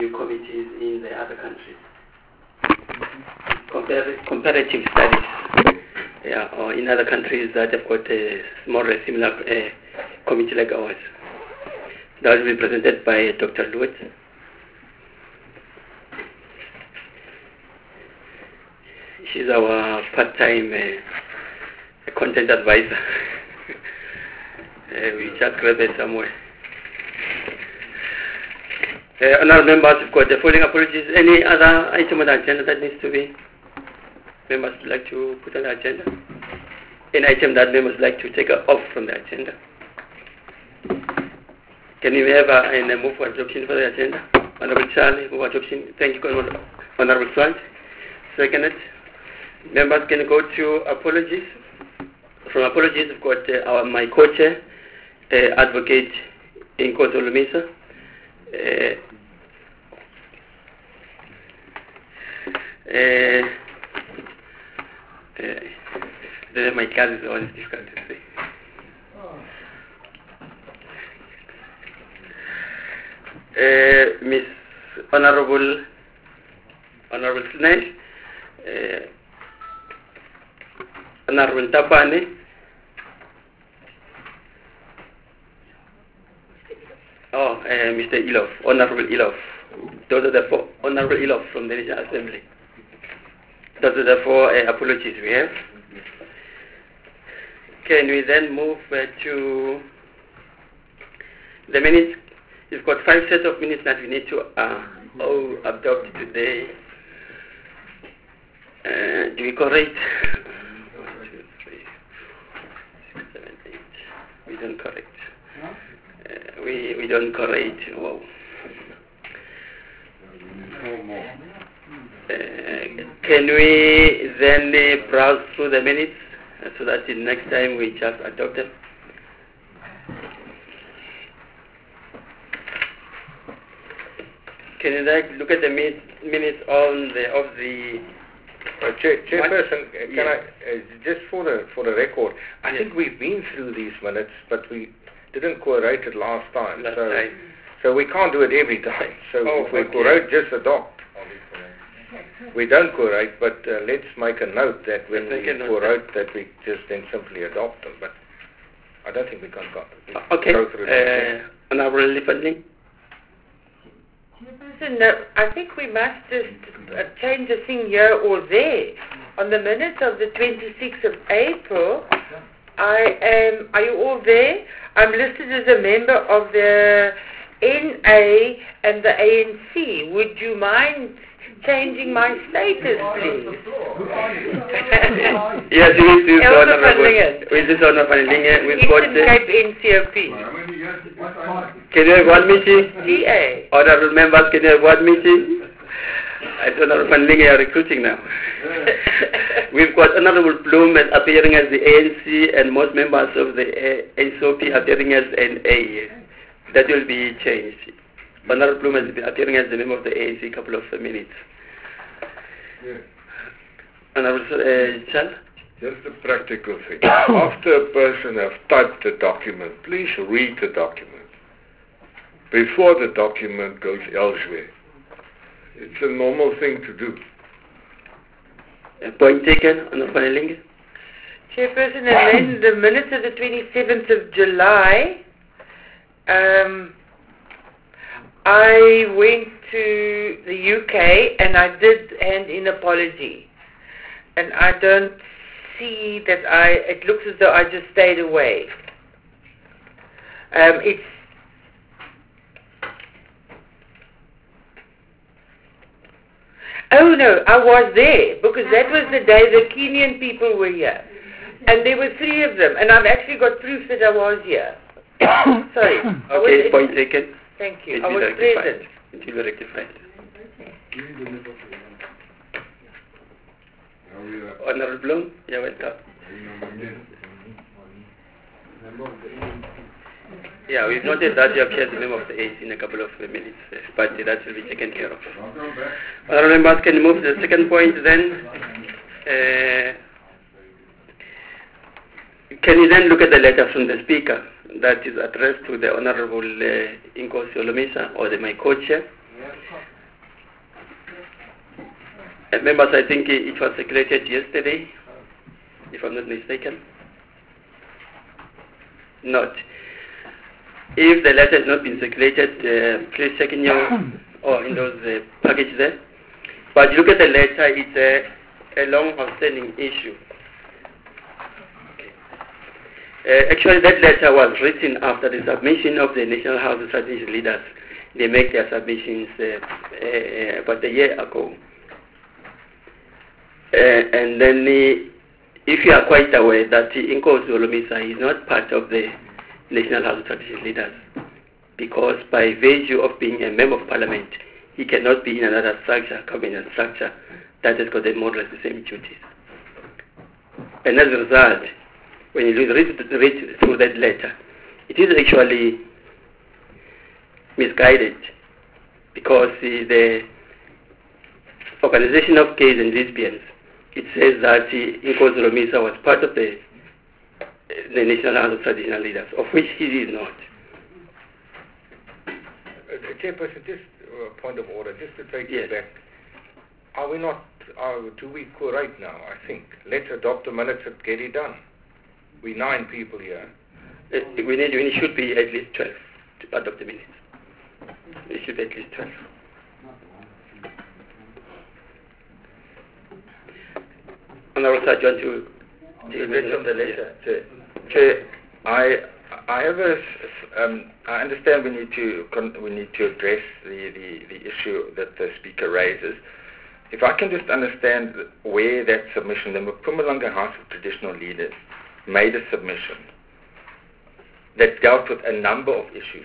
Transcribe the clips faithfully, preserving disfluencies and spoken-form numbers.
committees in the other countries. Compar- comparative studies, yeah, or in other countries that have got a more similar uh, committee like ours. That will be presented by Doctor Lewis. She's our part-time uh, content advisor. uh, we just grab her somewhere. Uh, honourable members, we've got the following apologies. Any other item on the agenda that needs to be? Members would like to put on the agenda? Any item that members like to take off from the agenda? Can we have a, a move for adoption for the agenda? Honourable Charlie, move adoption. Thank you, Honourable Swant. Second it. Members can go to apologies. From apologies, we've got uh, our, my co-chair, uh, Advocate Inkosi Olumisa. Uh, uh, uh, my card is always difficult to say. Uh, Miss Honorable Honorable Snash, uh, Honorable Tapane, oh, uh, Mister Ilof, Honorable Ilof. Those are the four, Honorable Ilof from the National Assembly. Those are the four uh, apologies we have. Can we then move uh, to the minutes? We've got five sets of minutes that we need to uh, oh, adopt today. Uh, do we correct? One, two, three, six, seven, eight. We don't correct. Uh, we we don't correct. Wow. Uh, can we then uh, browse through the minutes uh, so that the next time we just adopt them? Can you like look at the minutes on the of the uh, Chair, Chairperson? Uh, can yes. I uh, just for the for the record? I yes. think we've been through these minutes, but we didn't quorate it last time. Last so, time. so we can't do it every time. So oh, if we okay. quorate, just adopt. We don't quorate, but uh, let's make a note that when we quorate, that we just then simply adopt them. But I don't think we can go, okay. go through uh, Honourable Lipperling. No, I think we must just uh, change a thing here or there. On the minutes of the twenty-sixth of April, I am, are you all there? I'm listed as a member of the N A and the A N C. Would you mind changing my status, please? Yes, we do so, Honourable. We do so, Honourable. We've got Eastern Cape N C O P. Can you have one meeting? G A. Honourable members, can you have one meeting? I don't know if I'm recruiting now. We've got Honourable Bloom as appearing as the A N C and most members of the N C O P appearing as N A. That will be changed. Honourable Bloom has been appearing as the member of the A N C a couple of minutes. Yes. Honourable uh, Chal? Just a practical thing. After a person has typed the document, please read the document before the document goes elsewhere. It's a normal thing to do. A point taken, Honourable Linge. Chairperson, and then the minutes of the twenty-seventh of July, um, I went to the U K and I did hand in apology. And I don't see that I, it looks as though I just stayed away. Um, it's Oh no, I was there because that was the day the Kenyan people were here. And there were three of them, and I've actually got proof that I was here. Sorry. Okay, was, point taken. Thank you. It I was rectified. present. It will be rectified. Honourable Bloom, you're welcome. Yeah, we've noted that you appear as a member of the A C in a couple of minutes, but that will be taken care of. Honourable members, can you move to the second point then? Uh, can you then look at the letter from the Speaker that is addressed to the Honourable uh, Inkosi Olumisa or the my co-chair? Uh, members, I think it was circulated yesterday, if I'm not mistaken. Not. If the letter has not been circulated, uh, please check in your or in those uh, packages there. But you look at the letter, it's a, a long outstanding issue. Uh, actually, that letter was written after the submission of the National Housing Strategy leaders. They make their submissions uh, uh, about a year ago. Uh, and then, uh, if you are quite aware that Inkosi Holomisa is not part of the National Housing Strategy leaders, because by virtue of being a member of parliament, he cannot be in another structure, cabinet structure, that has got more or less the same duties. And as a result, when you read, read through that letter, it is actually misguided, because uh, the Organization of Gays and Lesbians, it says that uh, Inkosi Holomisa was part of the, the National House of Traditional Leaders, of which he is not. Uh, Chairperson, just a point of order, just to take yes. you back. Are we not, are, do we co-write now, I think? Let's adopt the minutes and get it done. We nine people here. Uh, we need, we should be at least twelve to adopt the minutes. We should be at least twelve. Honourable Sir, do you want to You read from the letter. Chair, Chair, I, I have a, um, I understand we need to, con- we need to address the, the, the issue that the Speaker raises. If I can just understand where that submission, the Mpumalanga House of Traditional Leaders made a submission that dealt with a number of issues.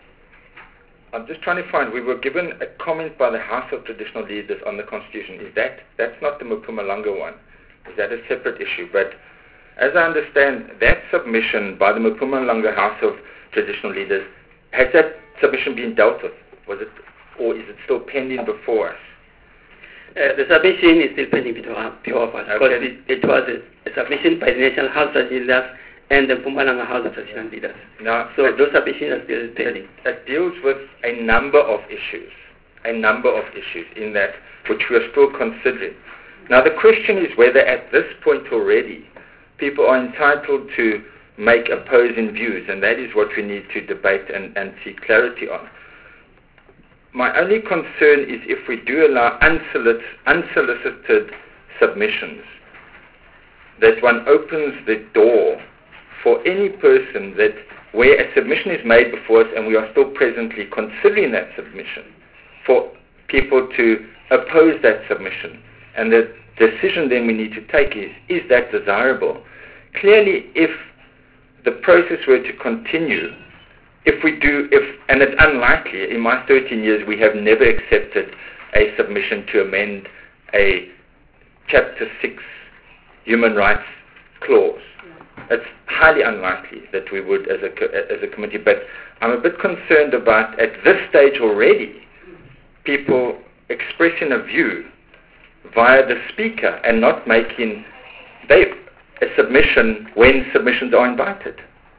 I'm just trying to find, we were given a comment by the House of Traditional Leaders on the Constitution. Is that, that's not the Mpumalanga one. Is that a separate issue? But as I understand, that submission by the Mpumalanga House of Traditional Leaders, has that submission been dealt with? Was it, or is it still pending before us? Uh, the submission is still pending before us, because Okay. it, it was a, a submission by the National House of Leaders and the Mpumalanga House of Traditional Leaders. Now, so it, those submissions are still pending. It, it deals with a number of issues, a number of issues in that which we are still considering. Now, the question is whether at this point already people are entitled to make opposing views, and that is what we need to debate and, and seek clarity on. My only concern is if we do allow unsolicited, unsolicited submissions, that one opens the door for any person that where a submission is made before us and we are still presently considering that submission, for people to oppose that submission. And the decision then we need to take is, is that desirable? Clearly, if the process were to continue, if we do, if, and it's unlikely, in my thirteen years we have never accepted a submission to amend a Chapter six human rights clause. It's highly unlikely that we would as a, as a committee, but I'm a bit concerned about, at this stage already, people expressing a view via the Speaker and not making they, a submission when submissions are invited.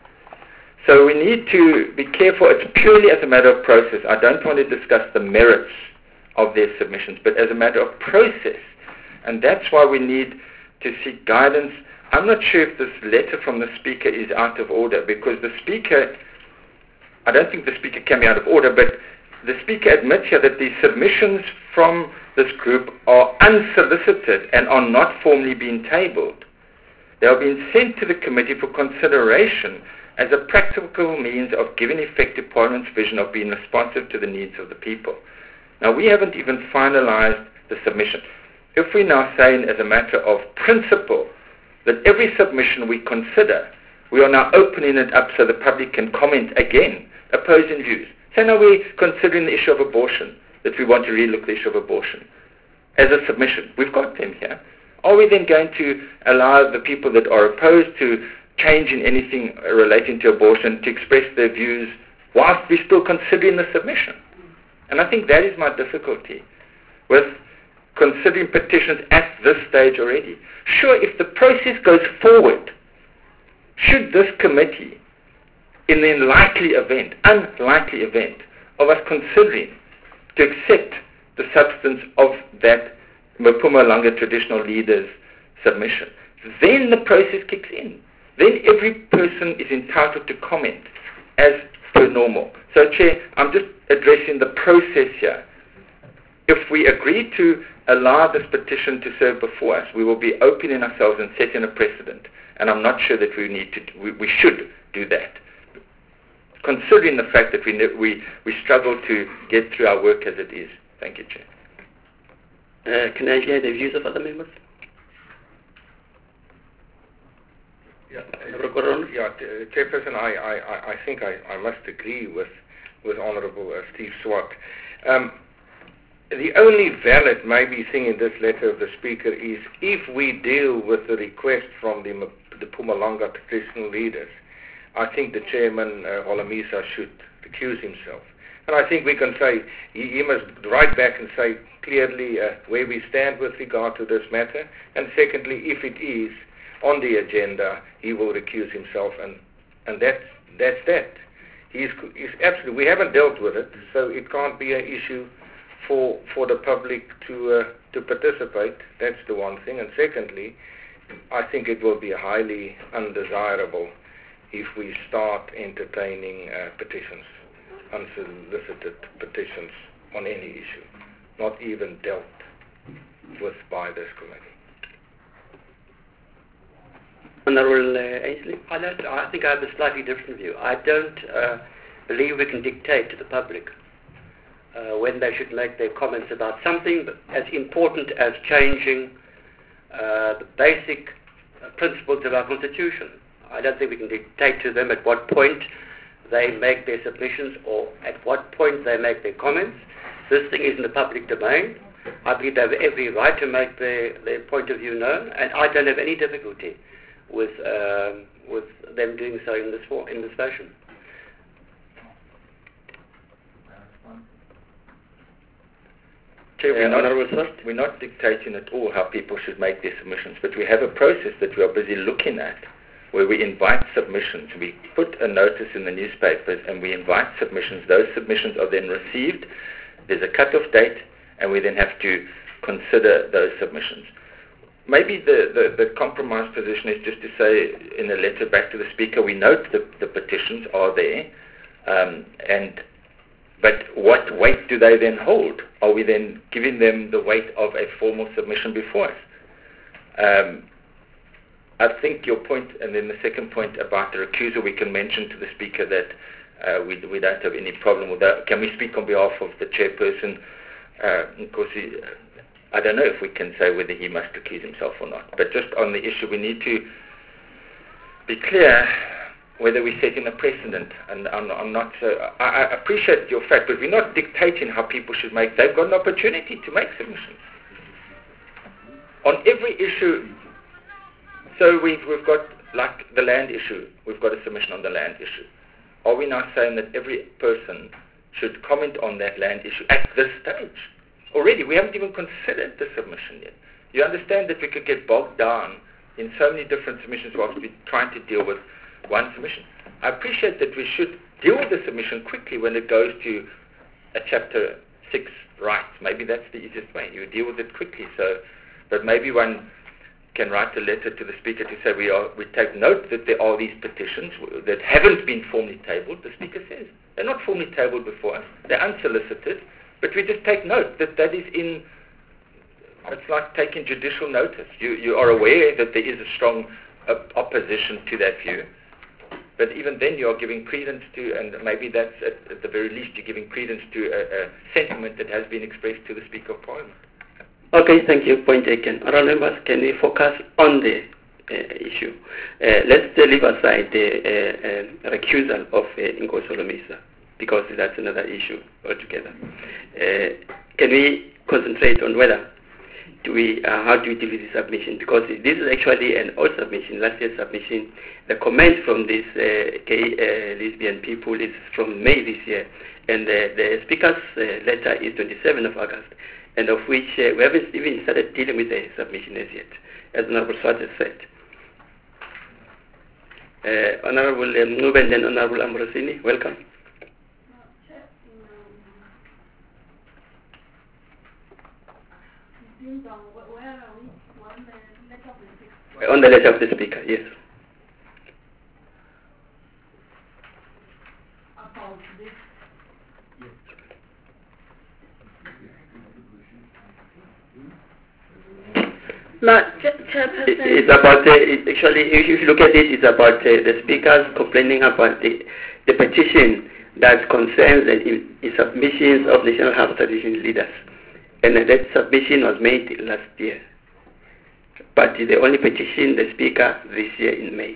So we need to be careful. It's purely as a matter of process. I don't want to discuss the merits of their submissions, but as a matter of process. And that's why we need to seek guidance. I'm not sure if this letter from the Speaker is out of order, because the Speaker, I don't think the Speaker can be out of order, but the Speaker admits here that the submissions from this group are unsolicited and are not formally being tabled. They are being sent to the committee for consideration as a practical means of giving effect to Parliament's vision of being responsive to the needs of the people. Now, we haven't even finalized the submission. If we now say as a matter of principle that every submission we consider, we are now opening it up so the public can comment again, opposing views. So now we're considering the issue of abortion, that we want to relook the issue of abortion as a submission. We've got them here. Are we then going to allow the people that are opposed to change in anything relating to abortion to express their views whilst we're still considering the submission? And I think that is my difficulty with considering petitions at this stage already. Sure, if the process goes forward, should this committee, in the unlikely event, unlikely event of us considering to accept the substance of that Mpumalanga traditional leaders' submission. Then the process kicks in. Then every person is entitled to comment as per normal. So, Chair, I'm just addressing the process here. If we agree to allow this petition to serve before us, we will be opening ourselves and setting a precedent. And I'm not sure that we need to, we, we should do that, considering the fact that we, we, we struggle to get through our work as it is. Thank you, Chair. Uh, can I hear the views of other members? Yeah, yeah, Chairperson, I, I, I think I, I must agree with, with Honourable uh, Steve Swart. Um, the only valid maybe thing in this letter of the Speaker is if we deal with the request from the, the Mpumalanga traditional leaders, I think the Chairman, uh, Holomisa, should recuse himself. And I think we can say, he, he must write back and say clearly uh, where we stand with regard to this matter, and secondly, if it is on the agenda, he will recuse himself, and, and that's, that's that. He's, he's absolutely, we haven't dealt with it, so it can't be an issue for, for the public to, uh, to participate. That's the one thing. And secondly, I think it will be highly undesirable if we start entertaining uh, petitions, unsolicited petitions on any issue, not even dealt with by this committee. Honourable uh, Ainsley? I, don't, I think I have a slightly different view. I don't uh, believe we can dictate to the public uh, when they should make their comments about something as important as changing uh, the basic uh, principles of our Constitution. I don't think we can dictate to them at what point they make their submissions or at what point they make their comments. This thing is in the public domain. I believe they have every right to make their, their point of view known, and I don't have any difficulty with um, with them doing so in this form, in this fashion. Chair, we're, not, we're not dictating at all how people should make their submissions, but we have a process that we are busy looking at where we invite submissions. We put a notice in the newspapers and we invite submissions. Those submissions are then received. There's a cut-off date, and we then have to consider those submissions. Maybe the, the, the compromise position is just to say in a letter back to the Speaker, we note the, the petitions are there, um, and but what weight do they then hold? Are we then giving them the weight of a formal submission before us? Um, I think your point, and then the second point about the recusal, we can mention to the Speaker that uh, we, we don't have any problem with that. Can we speak on behalf of the chairperson? Uh, of course, he, I don't know if we can say whether he must recuse himself or not. But just on the issue, we need to be clear whether we're setting a precedent. And I'm, I'm not so... I, I appreciate your fact, but we're not dictating how people should make... They've got an opportunity to make submissions. On every issue... So we've, we've got, like, the land issue. We've got a submission on the land issue. Are we now saying that every person should comment on that land issue at this stage? Already, we haven't even considered the submission yet. You understand that we could get bogged down in so many different submissions whilst we're trying to deal with one submission. I appreciate that we should deal with the submission quickly when it goes to a chapter six rights. Maybe that's the easiest way. You deal with it quickly. So, but maybe one can write a letter to the Speaker to say we are we take note that there are these petitions that haven't been formally tabled. The Speaker says they're not formally tabled before us. They're unsolicited. But we just take note that that is in, it's like taking judicial notice. You, you are aware that there is a strong uh, opposition to that view. But even then you are giving credence to, and maybe that's at, at the very least you're giving credence to a, a sentiment that has been expressed to the Speaker of Parliament. Okay, thank you. Point taken. Honourable members, can we focus on the uh, issue? Uh, let's uh, leave aside the uh, uh, recusal of uh, Inkosi Holomisa, because that's another issue altogether. Uh, can we concentrate on whether do we, uh, how do we deal with the submission? Because this is actually an old submission, last year's submission. The comment from these uh, gay uh, lesbian people is from May this year, and uh, the Speaker's uh, letter is twenty-seventh of August, and of which uh, we haven't even started dealing with the submission as yet, as Honourable Swart has said. Uh, Honourable Mncube and then Honourable Ambrosini, welcome. On the letter of the Speaker, yes. No, Chairperson. It, it's about, uh, it, actually, if you look at it, it's about uh, the speakers complaining about the, the petition that concerns the, the submissions of National House Tradition leaders. And uh, that submission was made last year. But the only petition the Speaker this year in May.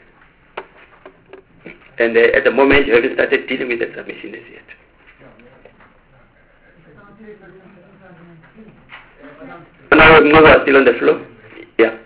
And uh, at the moment, you haven't started dealing with the submission as yet. Honorable Musa still on the floor? Yeah.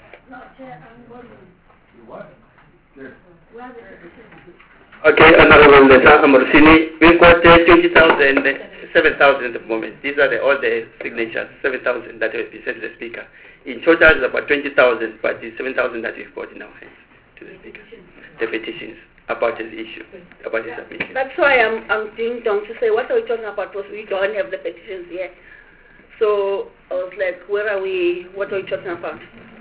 Okay, Honorable Lesa Amorsini, we've got uh, twenty thousand, seven thousand at the moment. These are the, all the signatures, seven thousand that have been sent to the Speaker. In total, it's about twenty thousand, but the seven thousand that we've got in our hands to the Speaker. The petitions about the issue, about the submission. That's why I'm, I'm ding dong to say, what are we talking about? Because we don't have the petitions yet. So I was like, where are we? What are we talking about?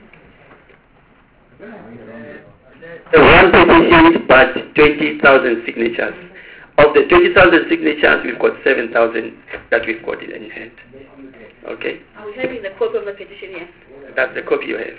The one petition, but twenty thousand signatures. Of the twenty thousand signatures, we've got seven thousand that we've got in hand. Okay? I was having the copy of the petition here. That's the copy you have.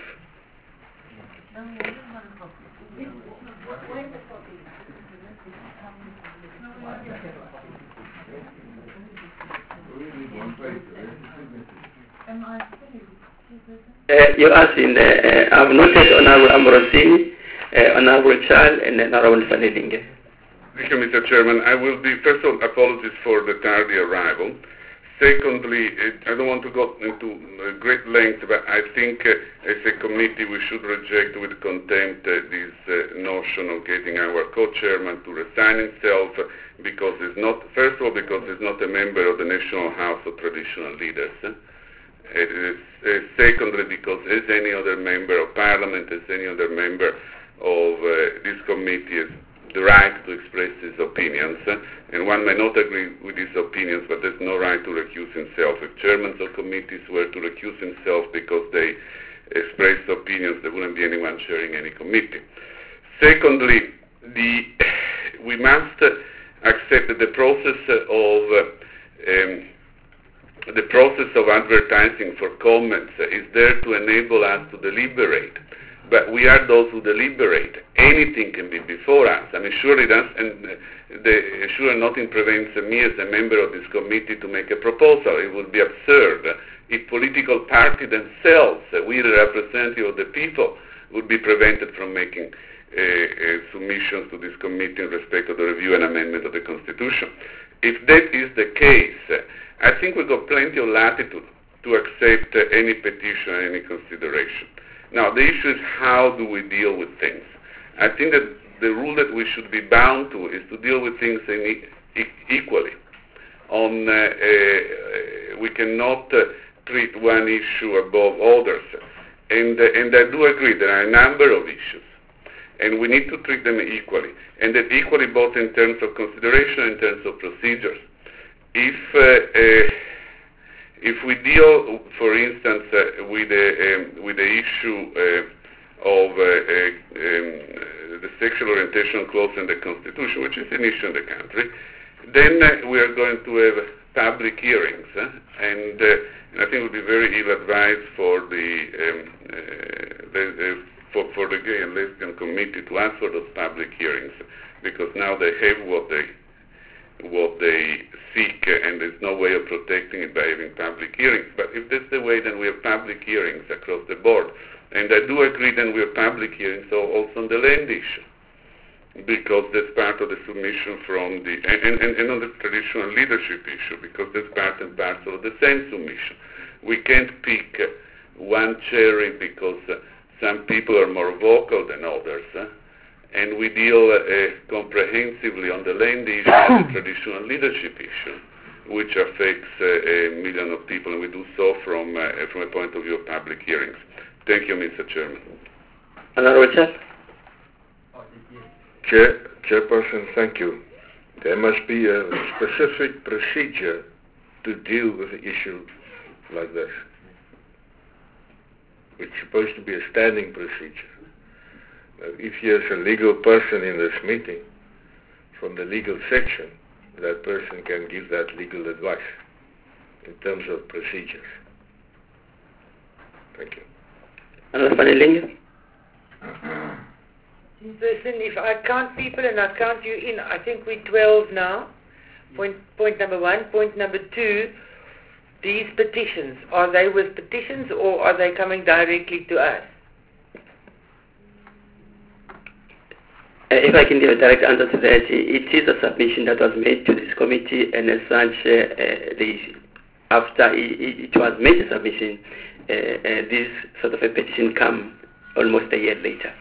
Uh, you asked in the, uh, I've noted Honorable Ambrosini, uh, Honorable Charles, and Honorable Fanelinge. Thank you, Mister Chairman. I will be, first of all, apologies for the tardy arrival. Secondly, I don't want to go into great length, but I think uh, as a committee we should reject with contempt uh, this uh, notion of getting our co-chairman to resign himself, because it's not, first of all, because he's not a member of the National House of Traditional Leaders. Uh, it is, uh, secondly, because as any other member of Parliament, as any other member of uh, this committee, has the right to express his opinions, uh, and one may not agree with his opinions, but there's no right to recuse himself. If chairmen of committees were to recuse himself because they expressed opinions, there wouldn't be anyone chairing any committee. Secondly, the, we must uh, accept that the process of uh, um, the process of advertising for comments uh, is there to enable us to deliberate. But we are those who deliberate. Anything can be before us. I mean, surely that's, and the, sure nothing prevents me as a member of this committee to make a proposal. It would be absurd if political parties themselves, uh, we the representative of the people, would be prevented from making uh, uh, submissions to this committee in respect of the review and amendment of the Constitution. If that is the case, uh, I think we've got plenty of latitude to accept uh, any petition, any consideration. Now, the issue is how do we deal with things? I think that the rule that we should be bound to is to deal with things in e- equally. On, uh, uh, we cannot uh, treat one issue above others. And, uh, and I do agree there are a number of issues, and we need to treat them equally, and that equally both in terms of consideration and in terms of procedures. If uh, uh, If we deal, for instance, uh, with, the, um, with the issue uh, of uh, uh, um, the sexual orientation clause in the Constitution, which is an issue in the country, then uh, we are going to have public hearings, uh, and, uh, and I think it would be very ill-advised for the, um, uh, the uh, for, for the Gay and Lesbian Committee to ask for those public hearings, because now they have what they what they seek, uh, and there's no way of protecting it by having public hearings. But if that's the way, then we have public hearings across the board. And I do agree then we have public hearings also on the land issue, because that's part of the submission from the, and, and, and on the traditional leadership issue, because that's part and parcel of the same submission. We can't pick uh, one cherry because uh, some people are more vocal than others, uh, and we deal uh, comprehensively on the land issue and the traditional leadership issue, which affects uh, a million of people, and we do so from uh, from a point of view of public hearings. Thank you, Mister Chairman. Honorable Chair. Chair, Chairperson, thank you. There must be a specific procedure to deal with an issue like this. which is supposed to be a standing procedure. Now, if there's a legal person in this meeting, from the legal section, that person can give that legal advice in terms of procedures. Thank you. Honorable Van der Linge. Listen, if I count people and I count you in, I think we're twelve now. Point, point number one. Point number two, these petitions, are they with petitions or are they coming directly to us? Uh, if I can give a direct answer to that, it is a submission that was made to this committee, and as such, uh, uh, the, after it, it was made a submission, uh, uh, this sort of a petition come almost a year later.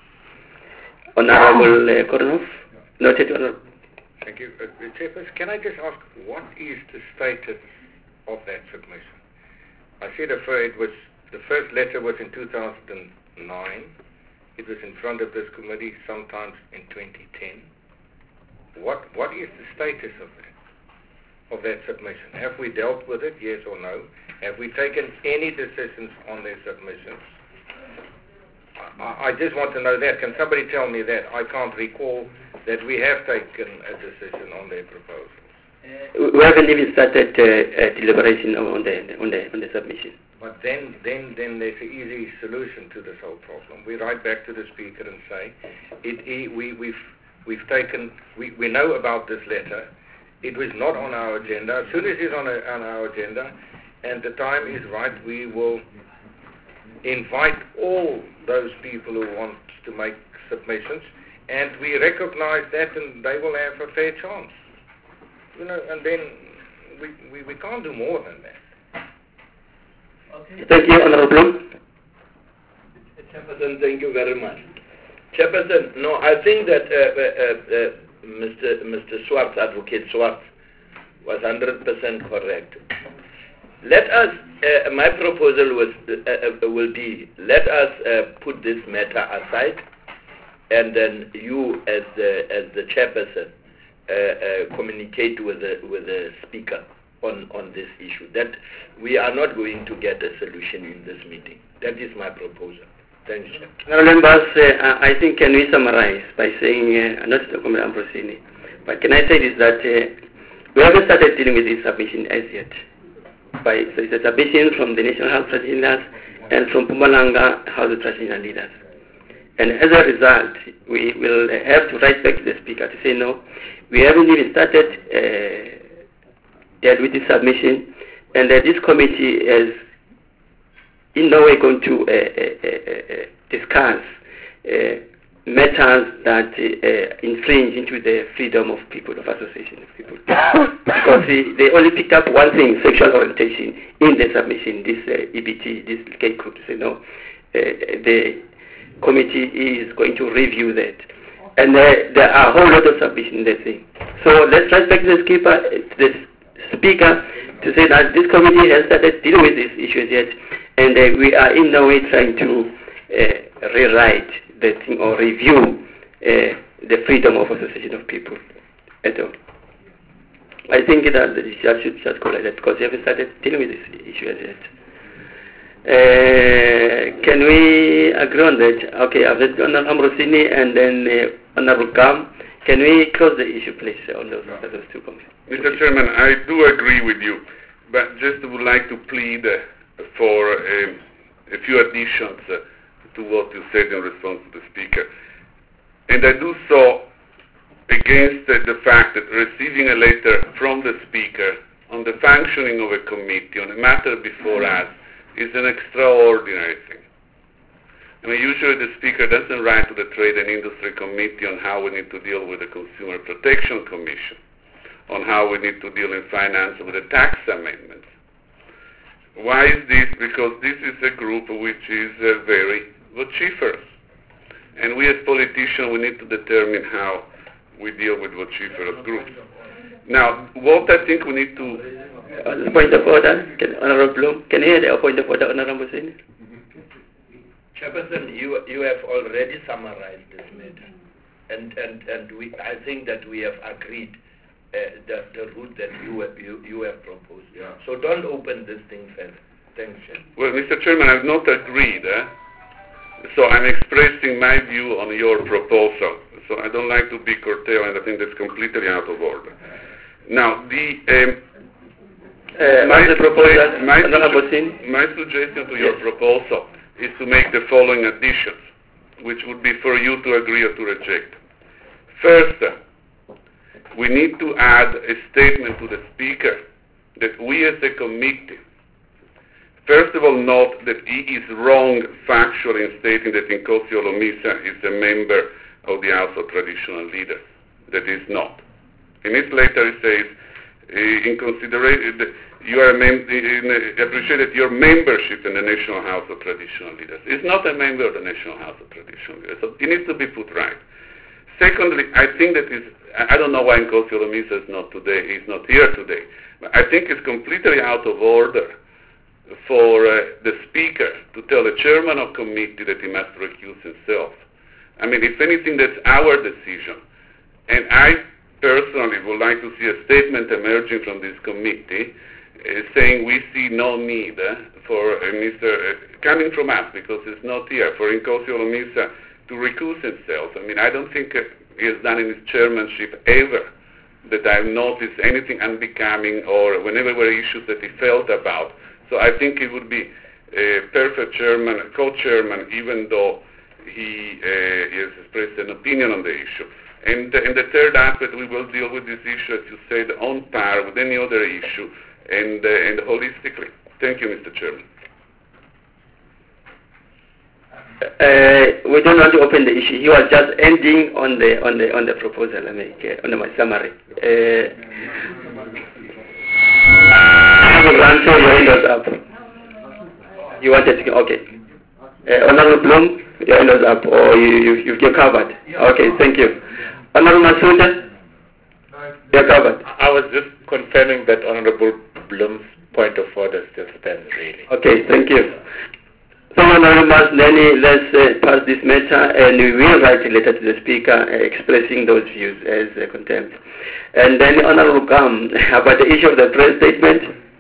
Honorable uh, Koronov, noted. Honorable. Thank you. Uh, Chairperson, can I just ask, what is the status of that submission? I see the, fir- it was, the first letter was in two thousand nine. It was in front of this committee sometimes in twenty ten. What What is the status of that, of that submission? Have we dealt with it, yes or no? Have we taken any decisions on their submissions? I, I just want to know that. Can somebody tell me that? I can't recall that we have taken a decision on their proposals. Uh, we haven't even started uh, uh, deliberation on the, on, the, on the submission. But then, then, then there's an easy solution to this whole problem. We write back to the Speaker and say, it, it, we, we've, we've taken, we, we know about this letter. It was not on our agenda. As soon as it's on, a, on our agenda, and the time is right, we will invite all those people who want to make submissions, and we recognize that, and they will have a fair chance. You know, and then we, we, we can't do more than that. Okay. Thank you, Honorable Blum. Chairperson, thank you very much. Chairperson, no, I think that uh, uh, uh, Mister Mister Swartz, Advocate Swartz, was one hundred percent correct. Let us, uh, my proposal was, uh, uh, will be, let us uh, put this matter aside, and then you, as the as the chairperson, uh, uh, communicate with the with the speaker on on this issue. That we are not going to get a solution in this meeting. That is my proposal. Thanks, Chair. Honorable members, uh, I think can we summarize by saying, uh, not to comment on Ambrosini, but can I say this that uh, we haven't started dealing with this submission as yet. By, so it's a submission from the National Health Trust leaders and from Mpumalanga House of Trust leaders. And as a result, we will have to write back to the Speaker to say, no, we haven't even started uh, dealt with this submission, and uh, this committee is in no way going to uh, uh, uh, discuss uh, matters that uh, infringe into the freedom of people, of association of people. Because uh, they only picked up one thing, sexual orientation, in the submission, this uh, E B T, this gay group, to say, no, uh, the committee is going to review that. And uh, there are a whole lot of submissions in that thing. So let's respect the skipper, the speaker, to say that this committee has started dealing with these issues yet, and uh, we are in no way trying to uh, rewrite the thing or review uh, the freedom of association of people at all. I think that the judge should just go like that because we haven't started dealing with this issue as yet. Uh, can we agree on that? Okay, I've heard Honorable Ambrosini and then uh, Honorable Gam. Can we close the issue, please, on those, yeah. those two comments? Mister Chairman, I do agree with you, but just would like to plead uh, for uh, a few additions uh, to what you said in response to the Speaker. And I do so against uh, the fact that receiving a letter from the Speaker on the functioning of a committee, on a matter before us, is an extraordinary thing. I mean, usually the Speaker doesn't write to the Trade and Industry Committee on how we need to deal with the Consumer Protection Commission, on how we need to deal in finance with the tax amendments. Why is this? Because this is a group which is uh, very vociferous. And we as politicians, we need to determine how we deal with vociferous groups. Now, what I think we need to... Uh, point of order, can, Honorable Blum, can you hear the point of order, Honorable Sini? Chairperson, you you have already summarized this matter, and and and we I think that we have agreed uh, the the route that you you you have proposed. Yeah. So don't open this thing further. Thanks, Chair. Well, Mister Chairman, I've not agreed, eh? So I'm expressing my view on your proposal. So I don't like to be curtailed, and I think that's completely out of order. Now, the um, Uh, my, on the proposal, my, Honorable sugge- Sin. my suggestion to your Yes. proposal is to make the following additions, which would be for you to agree or to reject. First, uh, we need to add a statement to the Speaker that we as a committee, first of all, note that he is wrong factually in stating that Nkosi Olomisa is a member of the House of Traditional Leaders. That is not. In his letter he says, uh, in consideration, you are a mem- in, uh, appreciate that your membership in the National House of Traditional Leaders is not a member of the National House of Traditional Leaders. So it needs to be put right. Secondly, I think that is, I don't know why Nkosi Olomisa is not today, is not here today, but I think it's completely out of order for uh, the Speaker to tell the Chairman of Committee that he must recuse himself. I mean, if anything, that's our decision. And I personally would like to see a statement emerging from this committee uh, saying we see no need uh, for uh, Mister Uh, coming from us, because it's not here, for Nkosi Olomisa to recuse himself. I mean, I don't think uh, he has done in his chairmanship ever that I've noticed anything unbecoming or whenever there were issues that he felt about. So I think he would be a perfect chairman, co-chairman, even though he uh, has expressed an opinion on the issue. And, uh, and the third aspect, we will deal with this issue, as you said, on par with any other issue and, uh, and holistically. Thank you, Mister Chairman. Uh, we don't want to open the issue. He was just ending on the on the on the proposal. I mean, okay, on my summary. Uh, Rancho, your hand was up. You wanted to okay. Uh, Honorable Bloom, your hand was up, or you you you- you're covered. Okay, thank you. Honorable Masuda, you're covered. I was just confirming that Honorable Bloom's point of order still stands, really. Okay, thank you. So, Honorable Masneni, let's uh, pass this matter, and we will write a letter to the Speaker uh, expressing those views as uh, contempt. And then, Honorable Kam, about the issue of the press statement.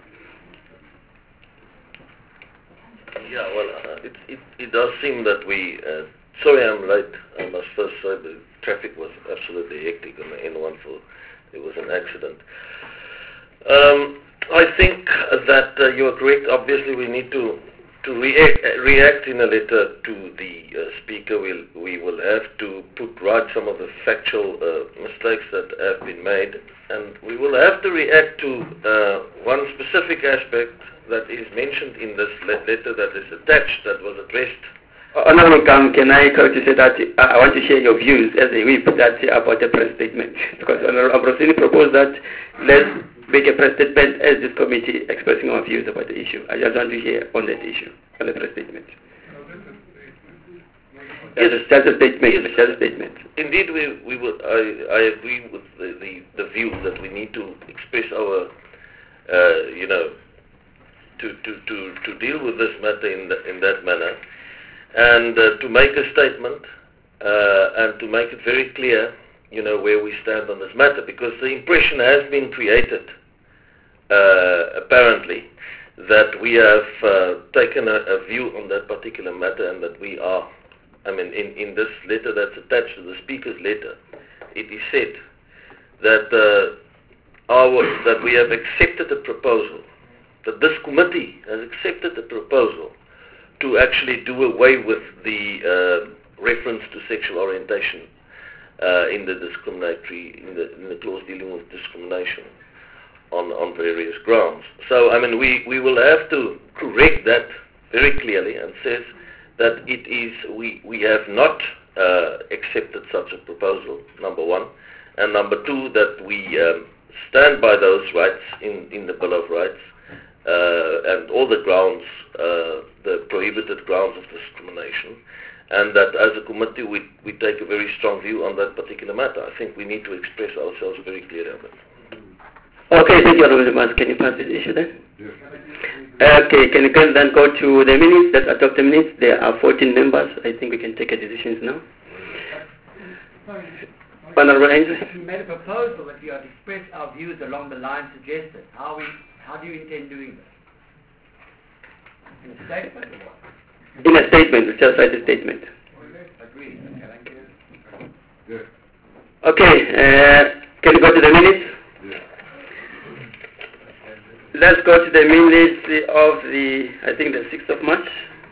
Yeah, well, uh, it, it, it does seem that we, uh, sorry I'm late, I must first say the traffic was absolutely hectic on the N one for, it was an accident. Um, I think that uh, you are correct. Obviously we need to to react, react in a letter to the uh, Speaker. We'll, we will have to put right some of the factual uh, mistakes that have been made, and we will have to react to uh, one specific aspect that is mentioned in this le- letter that is attached, that was addressed. Honorable Kam, can I call to say that uh, I want to share your views as a whip that uh, about the press statement, because Honorable Ambrosini proposed that let's make a press statement as this committee expressing our views about the issue. I just want to hear on that issue, on the press statement. Yes, it's just a statement. Yes. It's just a statement. Indeed, we, we would, I, I agree with the, the, the view that we need to express our, uh, you know, to, to, to, to deal with this matter in, the, in that manner, and uh, to make a statement uh, and to make it very clear, you know, where we stand on this matter, because the impression has been created, uh, apparently, that we have uh, taken a, a view on that particular matter, and that we are, I mean, in, in this letter that's attached to the Speaker's letter, it is said that uh, our, that we have accepted a proposal, that this committee has accepted a proposal to actually do away with the uh, reference to sexual orientation uh, in the discriminatory, in the, in the clause dealing with discrimination on, on various grounds. So, I mean, we, we will have to correct that very clearly, and says that it is, we, we have not uh, accepted such a proposal, number one, and number two, that we um, stand by those rights in, in the Bill of Rights, uh, and all the grounds, uh, the prohibited grounds of discrimination, and that as a committee we, we take a very strong view on that particular matter. I think we need to express ourselves very clearly on it. Okay, thank you, Honorable Mas. Can you pass this issue then? Yes. Okay, can you then go to the minutes? Let's adopt the minutes. There are fourteen members. I think we can take a decisions now. Honorable Angel. We made a proposal that we ought to express our views along the lines suggested. How we, how do you intend doing this? Statement or what? In a statement, just write a statement. Agreed. Yes. Okay, uh, can you go to the minutes? Yes. Let's go to the minutes of the, I think the sixth of March.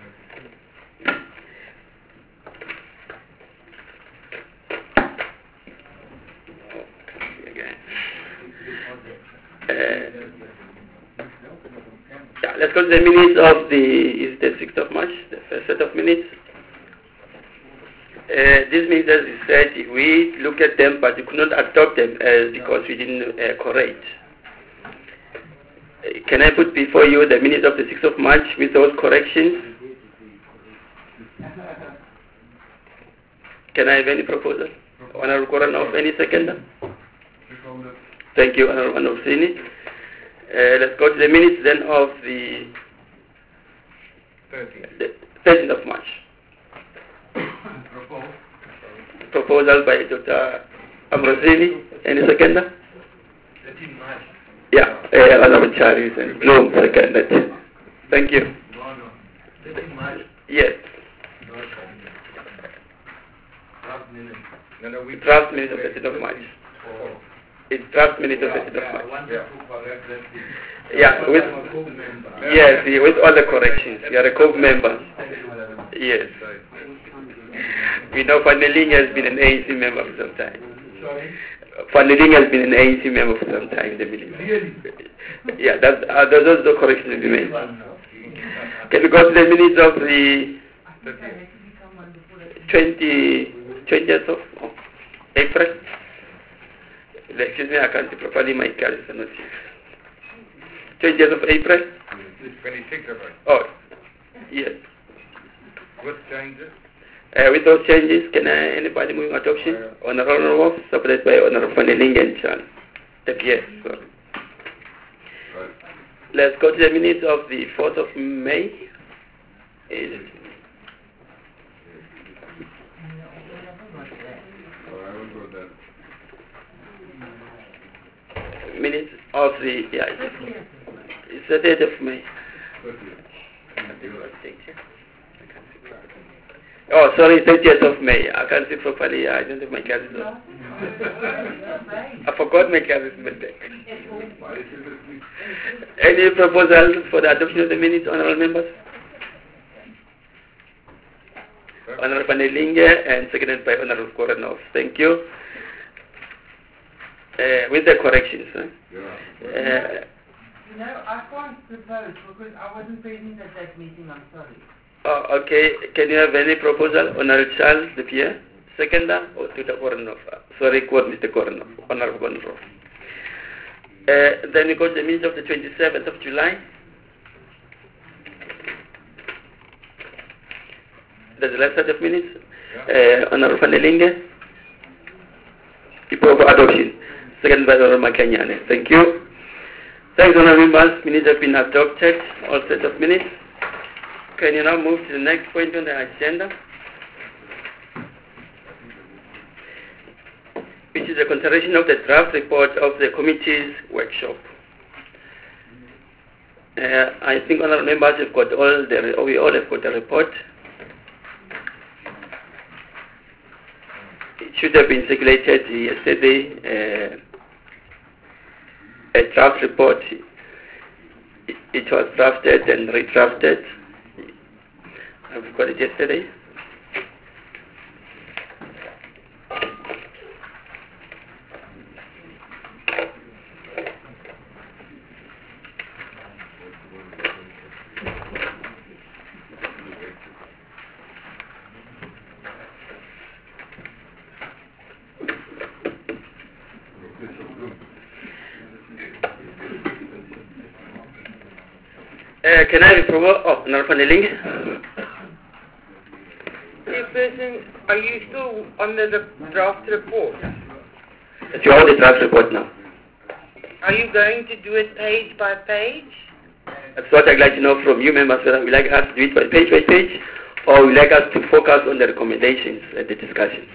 Uh, yeah, let's go to the minutes of the, is the sixth of March, the first set of minutes. Uh, this means, as we said, we look at them, but we could not adopt them uh, because we didn't uh, correct. Uh, can I put before you the minutes of the sixth of March with those corrections? Can I have any proposal? Honorable Koranov, any seconder? Thank you, Honorable Manovsini. Uh, let's go to the minutes then of the thirteenth of March. Proposal by Doctor Ambrosini. Any seconder? thirteenth March. Yeah, uh, Honorable Charis and Bloom seconded. Thank you. No, no. thirteenth March. Yes. Draft minutes. No, no, we Draft minutes of thirteenth of March. Oh. It's draft minutes of thirteenth of I March. wanted to correct that. Yeah, with, I'm a full member. yes, with all the corrections. You are a co-member. Yes. We know Faneling has been an A N C member for some time. Sorry? Faneling has been an A N C member for some time, the believe. Really? Yeah, that, uh, those are the corrections to be made. Can we go to the minutes of the twenty, twentieth of oh, April? Excuse me, I can't see properly, my calendar is not here. twentieth of April? twenty-sixth of it. Oh, yes. With changes? Uh, with those changes, can I, anybody moving adoption? Uh, Honorable Wolf, supported by Honorable Faneling and Chan. Yes, sorry. Right. Let's go to the minutes of the fourth of May. Is it? Oh, I haven't got that. Minutes of the, yeah, it's, it's the date of May. Oh, sorry, thirtieth of May. I can't see properly. I don't have my calendar. I forgot my calendar. Any proposal for the adoption of the minutes, honorable members? Honorable Faneling and seconded by Honorable Koranov. Thank you. Uh, with the corrections. Huh? Uh, No, I can't propose because I wasn't present at that meeting, I'm sorry. oh, okay, can you have any proposal? Honorable Charles de Pierre, seconder, or to the Koranov? Sorry, quote Mister Koranov, Honorable Koranov. Uh, then we go to the minutes of the twenty-seventh of July. That's the last set of minutes. Uh, Honorable Faneling, for adoption. Second by Honorable Makanyane. Thank you. Thanks, Honorable members. Minutes have been adopted. All set of minutes. Can you now move to the next point on the agenda, which is the consideration of the draft report of the committee's workshop. Uh, I think honorable members have got all the, we all have got the report. It should have been circulated yesterday. Uh, a draft report. It, it was drafted and redrafted. I've got it yesterday. Uh, can I report? Oh, not Faneling. Chairperson, are you still on the, the draft report? It's all the draft report now. Are you going to do it page by page? That's what I'd like to know from you members, whether you like us to do it by page by page, or you like us to focus on the recommendations and the discussions.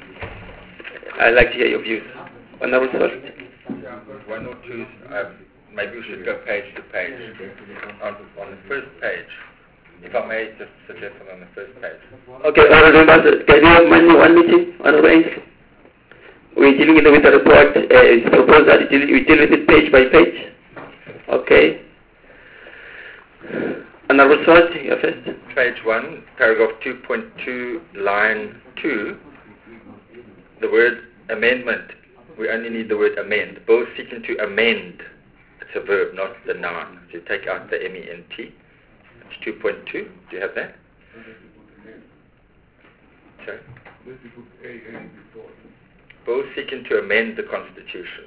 I'd like to hear your views. Honorable Sir. One or two. Uh, maybe we should go page to page. On, on the first page. If I may just suggest it on the first page. Okay, honorable members, can we have one, one meeting, honorable members? We're dealing with the report, uh, it's proposed that we deal with it page by page. Okay. Honorable Swart, you first. Page one, paragraph two point two, line two, the word amendment. We only need the word amend. Both seeking to amend. It's a verb, not the noun. So you take out the M E N T. It's two point two. Do you have that? Sorry? Both seeking to amend the Constitution.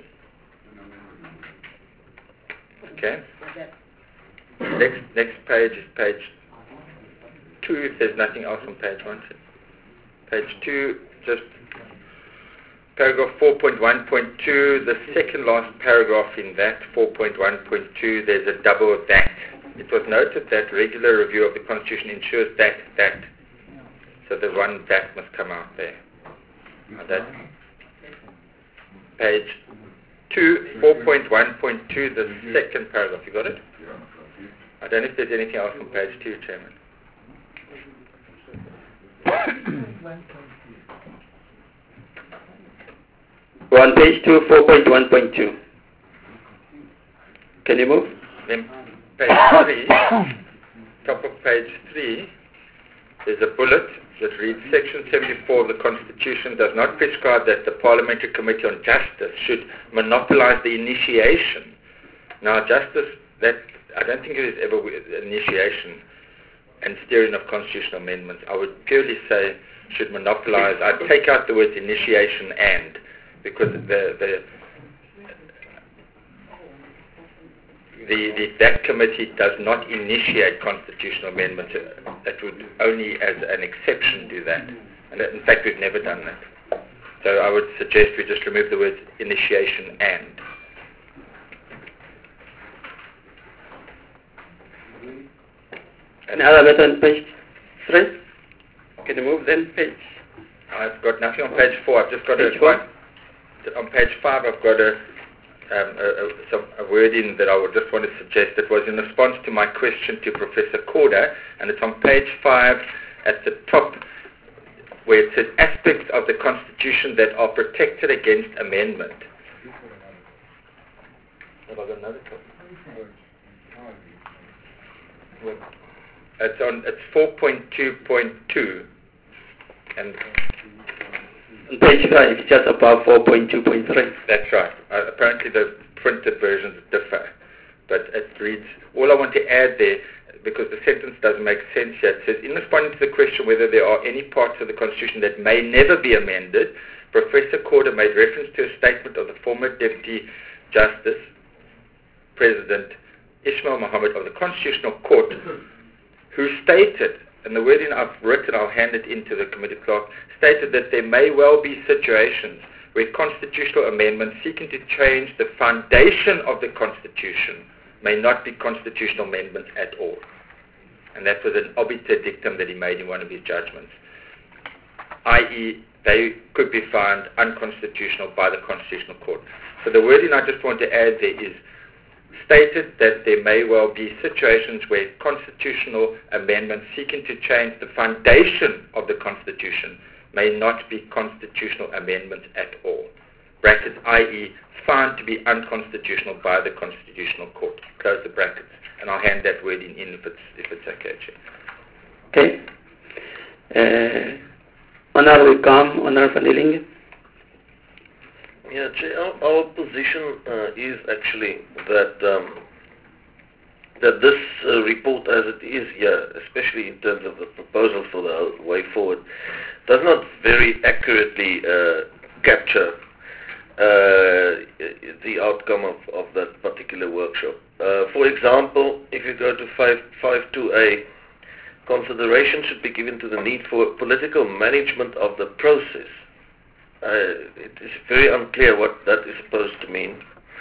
Okay. Next next page is page two, if there's nothing else on page one. Page two, just paragraph four point one point two, the second last paragraph in that, four point one point two, there's a double that. It was noted that regular review of the Constitution ensures that, that. So the one that must come out there. Now that page two, four point one point two, the second paragraph. You got it? I don't know if there's anything else on page two, Chairman. We're on page two, four point one point two. Can you move? Then page three, top of page three, there's a bullet that reads, Section seventy-four of the Constitution does not prescribe that the Parliamentary Committee on Justice should monopolize the initiation. Now, justice, that I don't think it is ever initiation and steering of constitutional amendments. I would purely say should monopolize. I'd take out the words initiation and, because the the The, the, that committee does not initiate constitutional amendments. It would only as an exception do that. And in fact, we've never done that. So I would suggest we just remove the words initiation and. And other bit on page three? Can you move then page? I've got nothing on page four. I've just got page a... four? On page five, I've got a... Um, a, a, some, a wording that I would just want to suggest. It was in response to my question to Professor Corder, and it's on page five at the top where it says aspects of the Constitution that are protected against amendment. Have I got another copy? It's on. It's four point two point two, and on page five, it's just above four point two point three. That's right. Uh, apparently the printed versions differ, but it reads, all I want to add there, because the sentence doesn't make sense here, it says, in responding to the question whether there are any parts of the Constitution that may never be amended, Professor Corder made reference to a statement of the former Deputy Justice, President Ismail Mohammed of the Constitutional Court, who stated, and the wording I've written, I'll hand it into the committee clerk, stated that there may well be situations where constitutional amendments seeking to change the foundation of the Constitution may not be constitutional amendments at all. And that was an obiter dictum that he made in one of his judgments, that is they could be found unconstitutional by the Constitutional Court. So the wording I just want to add there is stated that there may well be situations where constitutional amendments seeking to change the foundation of the Constitution may not be constitutional amendments at all. Brackets, that is found to be unconstitutional by the Constitutional Court. Close the brackets. And I'll hand that wording in if it's, if it's okay, Chair. Okay. Uh, Honorable Kam, Honorable Van der Linge. Yeah, Chair, our, our position uh, is actually that um, that this uh, report as it is here, especially in terms of the proposal for the way forward, does not very accurately uh, capture uh, the outcome of, of that particular workshop. Uh, for example, if you go to five fifty-two A, consideration should be given to the need for political management of the process. Uh, it is very unclear what that is supposed to mean.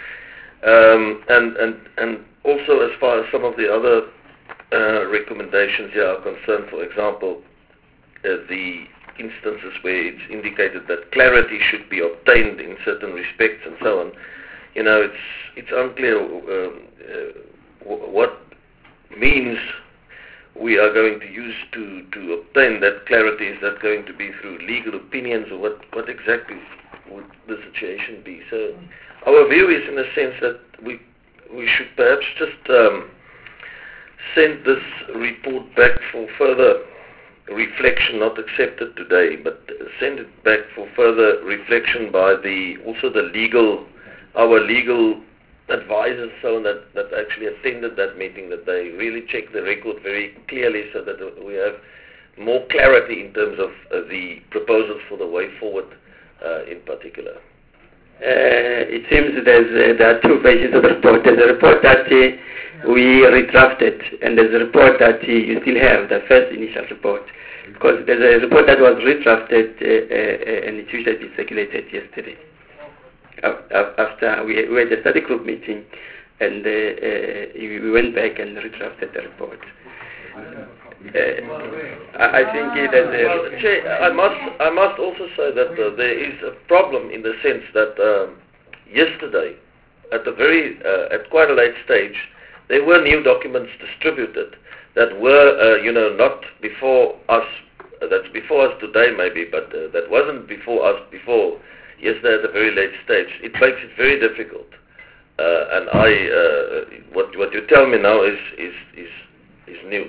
Um, and, and, and also as far as some of the other uh, recommendations here are concerned, for example, uh, the instances where it's indicated that clarity should be obtained in certain respects and so on, you know, it's it's unclear um, uh, w- what means we are going to use to, to obtain that clarity. Is that going to be through legal opinions, or what, what exactly would the situation be? So our view is, in a sense, that we we should perhaps just um, send this report back for further reflection, not accept it today, but send it back for further reflection by the also the legal, our legal advisors, so that, that actually attended that meeting, that they really check the record very clearly, so that we have more clarity in terms of uh, the proposals for the way forward uh, in particular. Uh, it seems there's, uh, there are two versions of the report. There's a report that uh, we redrafted, and there's a report that uh, you still have, the first initial report. Because there's a report that was redrafted uh, uh, and it usually been circulated yesterday. After we, we had a study group meeting, and uh, uh, we went back and redrafted the report. Uh, I, I think it is. Well, Chair, I must, I must also say that uh, there is a problem in the sense that um, yesterday, at the very, uh, at quite a late stage, there were new documents distributed that were, uh, you know, not before us. Uh, that's before us today, maybe, but uh, that wasn't before us before. Yesterday at a very late stage. It makes it very difficult. Uh, and I, uh, what what you tell me now is is is, is news.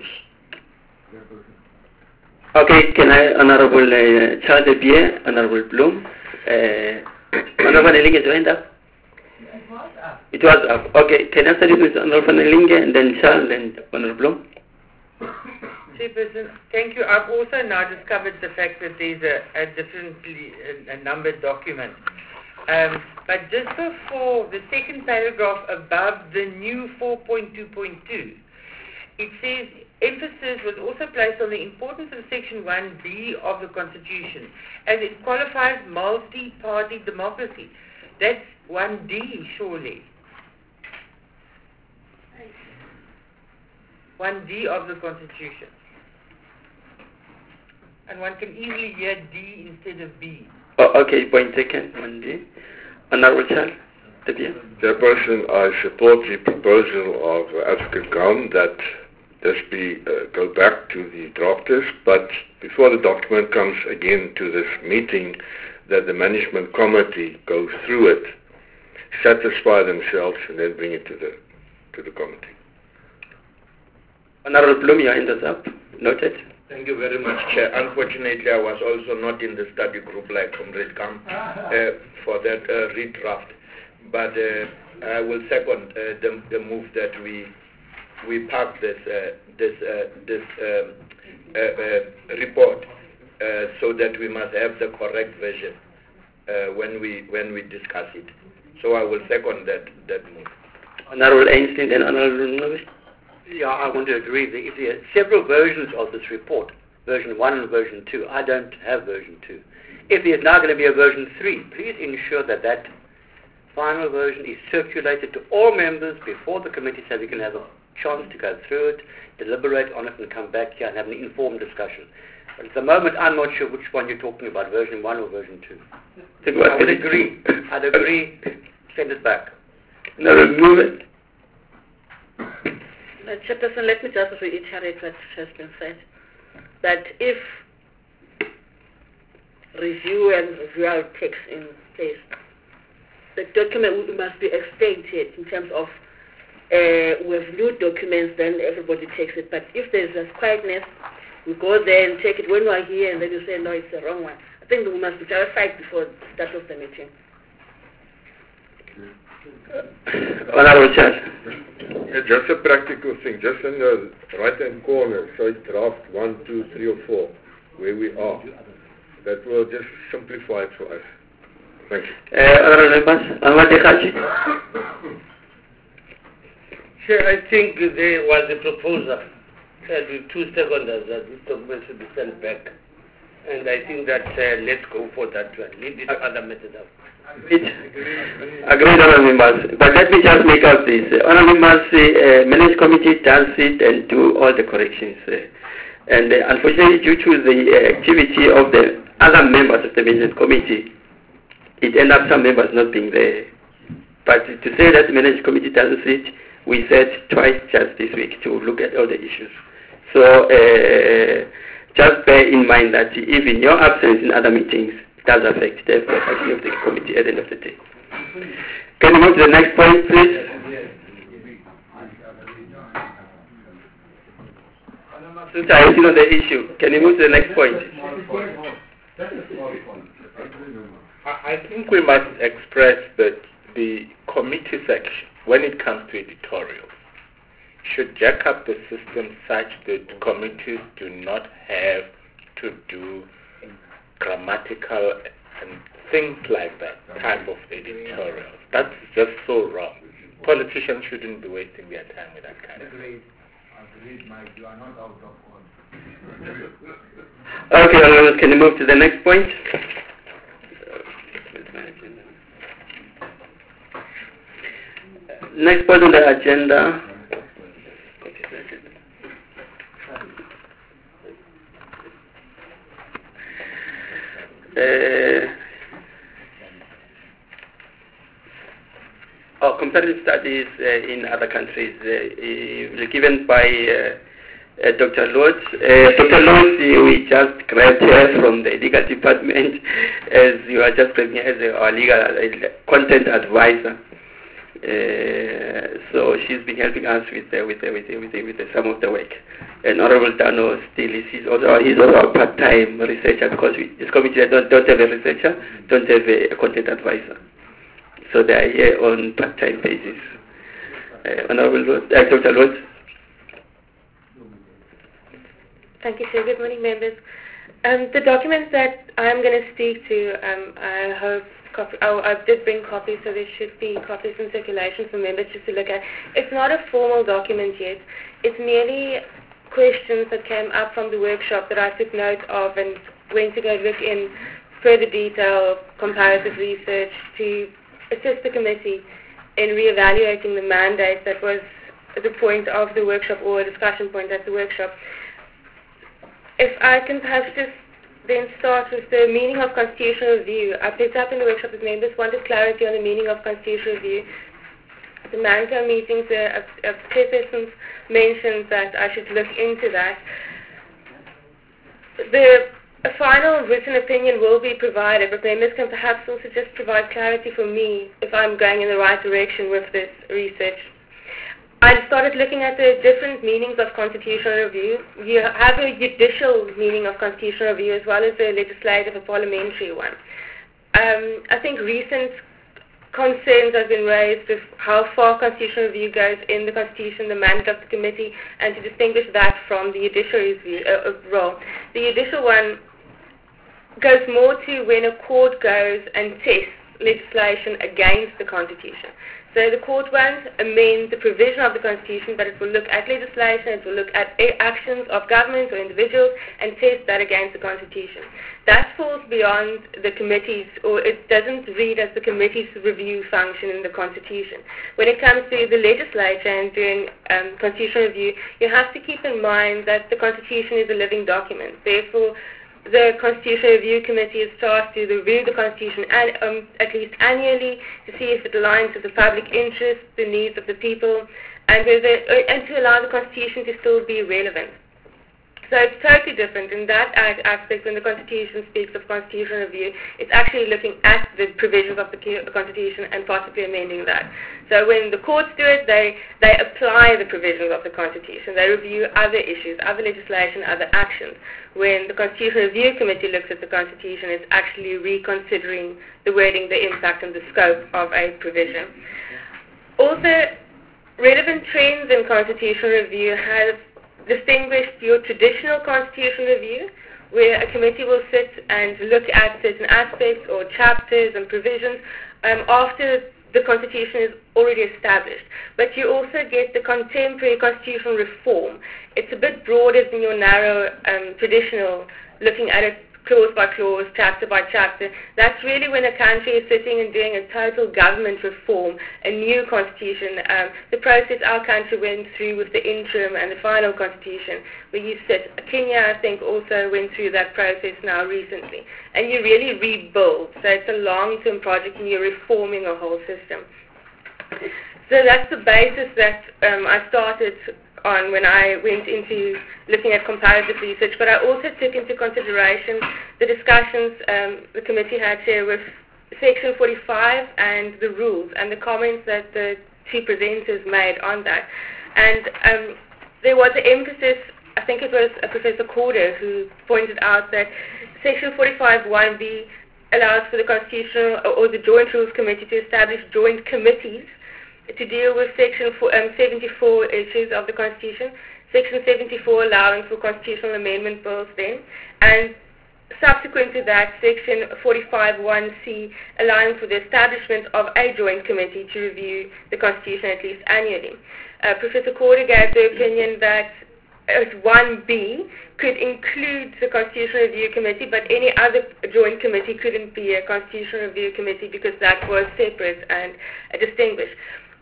Okay, can I, Honorable uh, Charles De Beer, Honorable Bloom, uh, Honorable Nelinge joined up? It was up. It was up. Okay, can I start with Honorable Nelinge and then Charles and Honorable Bloom? Chairperson, thank you. I've also now discovered the fact that there's a, a differently a, a numbered document. Um, but just before the second paragraph above the new four point two point two, it says emphasis was also placed on the importance of Section one B of the Constitution, as it qualifies multi-party democracy. That's one D, surely. one D of the Constitution. And one can easily hear D instead of B. Oh, okay, point taken, one D. Honorable Charles De Beer. Chairperson, I support the proposal of uh, Advocate Graham that this be uh, go back to the drafters, but before the document comes again to this meeting, that the management committee go through it, satisfy themselves, and then bring it to the to the committee. Honorable Bloom, your hand is up. Noted. Thank you very much, Chair. Unfortunately, I was also not in the study group like Comrade Kam uh, for that uh, redraft. But uh, I will second uh, the, the move that we we park this uh, this uh, this um, uh, uh, report uh, so that we must have the correct version uh, when we when we discuss it. So I will second that that move. Honorable Einstein and Honorable Novi. Yeah, I want to agree. There, if there are several versions of this report, version one and version two. I don't have version two. If there's now going to be a version three, please ensure that that final version is circulated to all members before the committee so we can have a chance to go through it, deliberate on it, and come back here and have an informed discussion. But at the moment, I'm not sure which one you're talking about, version one or version two. I would agree. I'd agree. Send it back. No, remove it. Uh, Chairperson, let me just reiterate what has been said, that if review and review takes in place, the document must be extended in terms of uh, with new documents, then everybody takes it. But if there's a quietness, we go there and take it when we're here, and then you say, no, it's the wrong one. I think we must be clarified before the start of the meeting. Honorable Charles. Yeah, just a practical thing, just in the right-hand corner, so it's draft one, two, three, or four, where we are. That will just simplify it for us. Thank you. Uh, Honorable members, Honorable Dekhachi. Sure, I think there was a proposal that with two seconders that this document should be sent back. And I think that uh, let's go for that one. Leave this other method out. Agreed. Agreed, honorable members. But let me just make out this. Uh, honorable members, uh, management committee does it and do all the corrections. Uh, and uh, unfortunately, due to the uh, activity of the other members of the management committee, it ends up some members not being there. But to say that the management committee doesn't sit, we said twice just this week to look at all the issues. So uh, just bear in mind that even your absence in other meetings does affect the efficacy of the committee at the end of the day. Can we move to the next point, please? Since I still on the issue, can you move to the next point? I think we must express that the committee section, when it comes to editorials, should jack up the system such that committees do not have to do grammatical and things like that type of editorials. That's just so wrong. Politicians shouldn't be wasting their time with that kind of thing. Agreed, Mike. You are not out of order. Okay, can you move to the next point? Next point on the agenda. Uh, oh, comparative studies uh, in other countries, uh, given by uh, uh, Doctor Lodz. Uh, Doctor Lodz, we just grabbed her from the legal department, as you are just grabbing her as our legal uh, content advisor. Uh, so she's been helping us with uh, with uh, with, uh, with, uh, with uh, some of the work. And Honorable Dano still is he's also he's also a part-time researcher, because we, this committee don't, don't have a researcher, don't have a, a content advisor. So they are here on part-time basis. Uh, Honorable Lodz, uh, Doctor Lodz. Thank you, sir. Good morning, members. Um, the documents that I'm going to speak to, um, I hope. Copy, oh, I did bring copies, so there should be copies in circulation for members just to look at. It's not a formal document yet. It's merely questions that came up from the workshop that I took note of and went to go look in further detail, comparative research, to assist the committee in reevaluating the mandate that was the point of the workshop, or a discussion point at the workshop. If I can perhaps just then start with the meaning of constitutional review. I picked up in the workshop that members wanted clarity on the meaning of constitutional review. At the MANCO meetings, a, a, a chairperson mentioned that I should look into that. The a final written opinion will be provided, but members can perhaps also just provide clarity for me if I'm going in the right direction with this research. I started looking at the different meanings of constitutional review. You have a judicial meaning of constitutional review as well as a legislative, a parliamentary one. Um, I think recent concerns have been raised with how far constitutional review goes in the Constitution, the mandate of the committee, and to distinguish that from the judicial review, uh, role. The judicial one goes more to when a court goes and tests legislation against the Constitution. So the court won't amend the provision of the Constitution, but it will look at legislation, it will look at actions of governments or individuals and test that against the Constitution. That falls beyond the committee's, or it doesn't read as the committee's review function in the Constitution. When it comes to the legislature and doing um, constitutional review, you have to keep in mind that the Constitution is a living document. Therefore, the Constitutional Review Committee is tasked to review the Constitution and, um, at least annually to see if it aligns with the public interest, the needs of the people, and, whether, uh, and to allow the Constitution to still be relevant. So it's totally different in that aspect. When the Constitution speaks of constitutional review, it's actually looking at the provisions of the Constitution and possibly amending that. So when the courts do it, they, they apply the provisions of the Constitution. They review other issues, other legislation, other actions. When the Constitutional Review Committee looks at the Constitution, it's actually reconsidering the wording, the impact, and the scope of a provision. Also, relevant trends in constitutional review have distinguished your traditional constitutional review, where a committee will sit and look at certain aspects or chapters and provisions um, after the Constitution is already established. But you also get the contemporary constitutional reform. It's a bit broader than your narrow um, traditional looking at it clause by clause, chapter by chapter. That's really when a country is sitting and doing a total government reform, a new constitution. Um, the process our country went through with the interim and the final constitution, where you sit. Kenya, I think, also went through that process now recently. And you really rebuild. So it's a long-term project and you're reforming a whole system. So that's the basis that um, I started on when I went into looking at comparative research, but I also took into consideration the discussions um, the committee had here with Section forty-five and the rules and the comments that the two presenters made on that. And um, there was an emphasis, I think it was uh, Professor Corder who pointed out that Section forty-five one B allows for the Constitutional or, or the Joint Rules Committee to establish joint committees to deal with Section four, um, seventy-four issues of the Constitution, Section seventy-four allowing for constitutional amendment bills then, and subsequent to that, Section forty-five one C allowing for the establishment of a joint committee to review the Constitution at least annually. Uh, Professor Corder gave the opinion that as one B could include the Constitutional Review Committee, but any other joint committee couldn't be a Constitutional Review Committee because that was separate and uh, distinguished.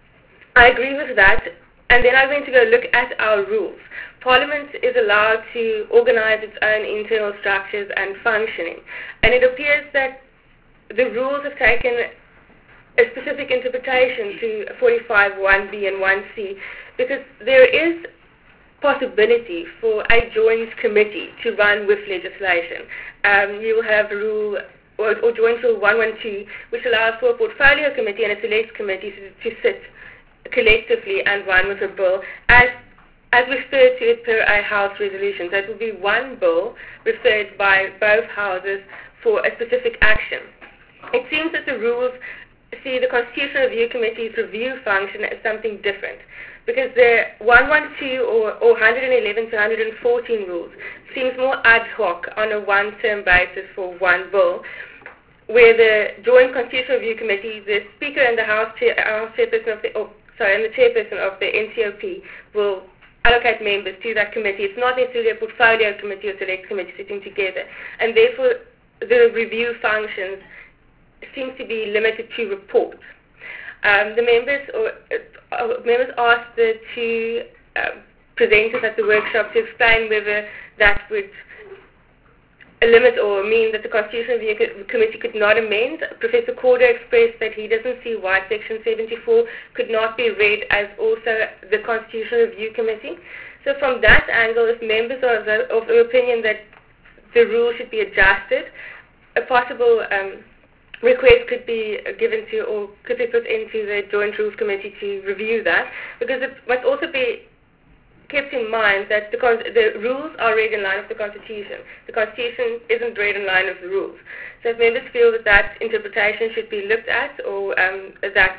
I agree with that, and then I'm going to go look at our rules. Parliament is allowed to organize its own internal structures and functioning, and it appears that the rules have taken a specific interpretation to forty-five one B and one C because there is possibility for a joint committee to run with legislation. Um, you will have rule or, or Joint Rule one twelve, which allows for a portfolio committee and a select committee to, to sit collectively and run with a bill as as referred to it per a House resolution. So it will be one bill referred by both houses for a specific action. It seems that the rules see the Constitutional Review Committee's review function as something different because the one twelve or, or one eleven to one fourteen rules seems more ad hoc on a one-term basis for one bill, where the Joint Constitutional Review Committee, the Speaker and the House, chair, House Chairperson of the, oh, sorry, and the Chairperson of the N C O P will allocate members to that committee. It's not necessarily a portfolio committee or select committee sitting together, and therefore the review functions seems to be limited to reports. Um, the members or uh, members asked the two uh, presenters at the workshop to explain whether that would limit or mean that the Constitutional Review Committee could not amend. Professor Corder expressed that he doesn't see why Section seventy-four could not be read as also the Constitutional Review Committee. So from that angle, if members are of the, of the opinion that the rule should be adjusted, a possible um, request could be given to or could be put into the Joint Rules Committee to review that, because it must also be kept in mind that the, con- the rules are read in line with the Constitution. The Constitution isn't read in line with the rules. So if members feel that that interpretation should be looked at, or um, that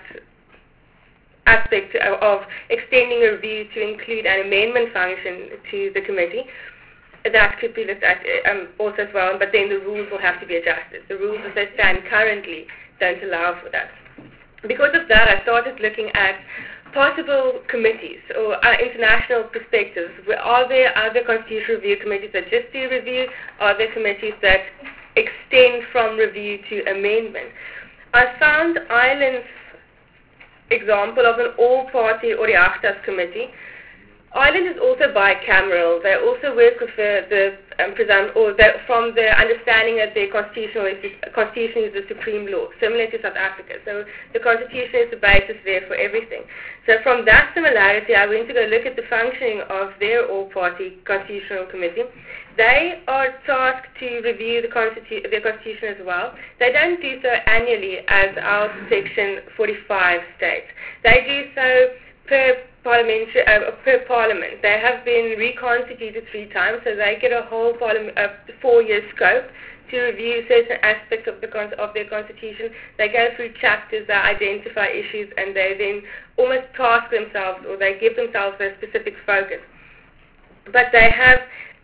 aspect of extending a review to include an amendment function to the committee, that could be looked at um, also as well, but then the rules will have to be adjusted. The rules as they stand currently don't allow for that. Because of that, I started looking at possible committees or uh, international perspectives. Are there other Constitutional Review Committees that just do review? Are there committees that extend from review to amendment? I found Ireland's example of an all-party Oireachtas committee. Ireland is also bicameral. They also work with the, the um, presum- or the, from the understanding that their constitutional is, constitution is the supreme law, similar to South Africa. So the constitution is the basis there for everything. So from that similarity, I went to go look at the functioning of their all-party constitutional committee. They are tasked to review the constitu- their constitution as well. They don't do so annually as our Section forty-five states. They do so per parliamentary, uh, per parliament. They have been reconstituted three times, so they get a whole parliament, uh, four-year scope to review certain aspects of the con- of their constitution. They go through chapters, they identify issues, and they then almost task themselves, or they give themselves a specific focus. But they have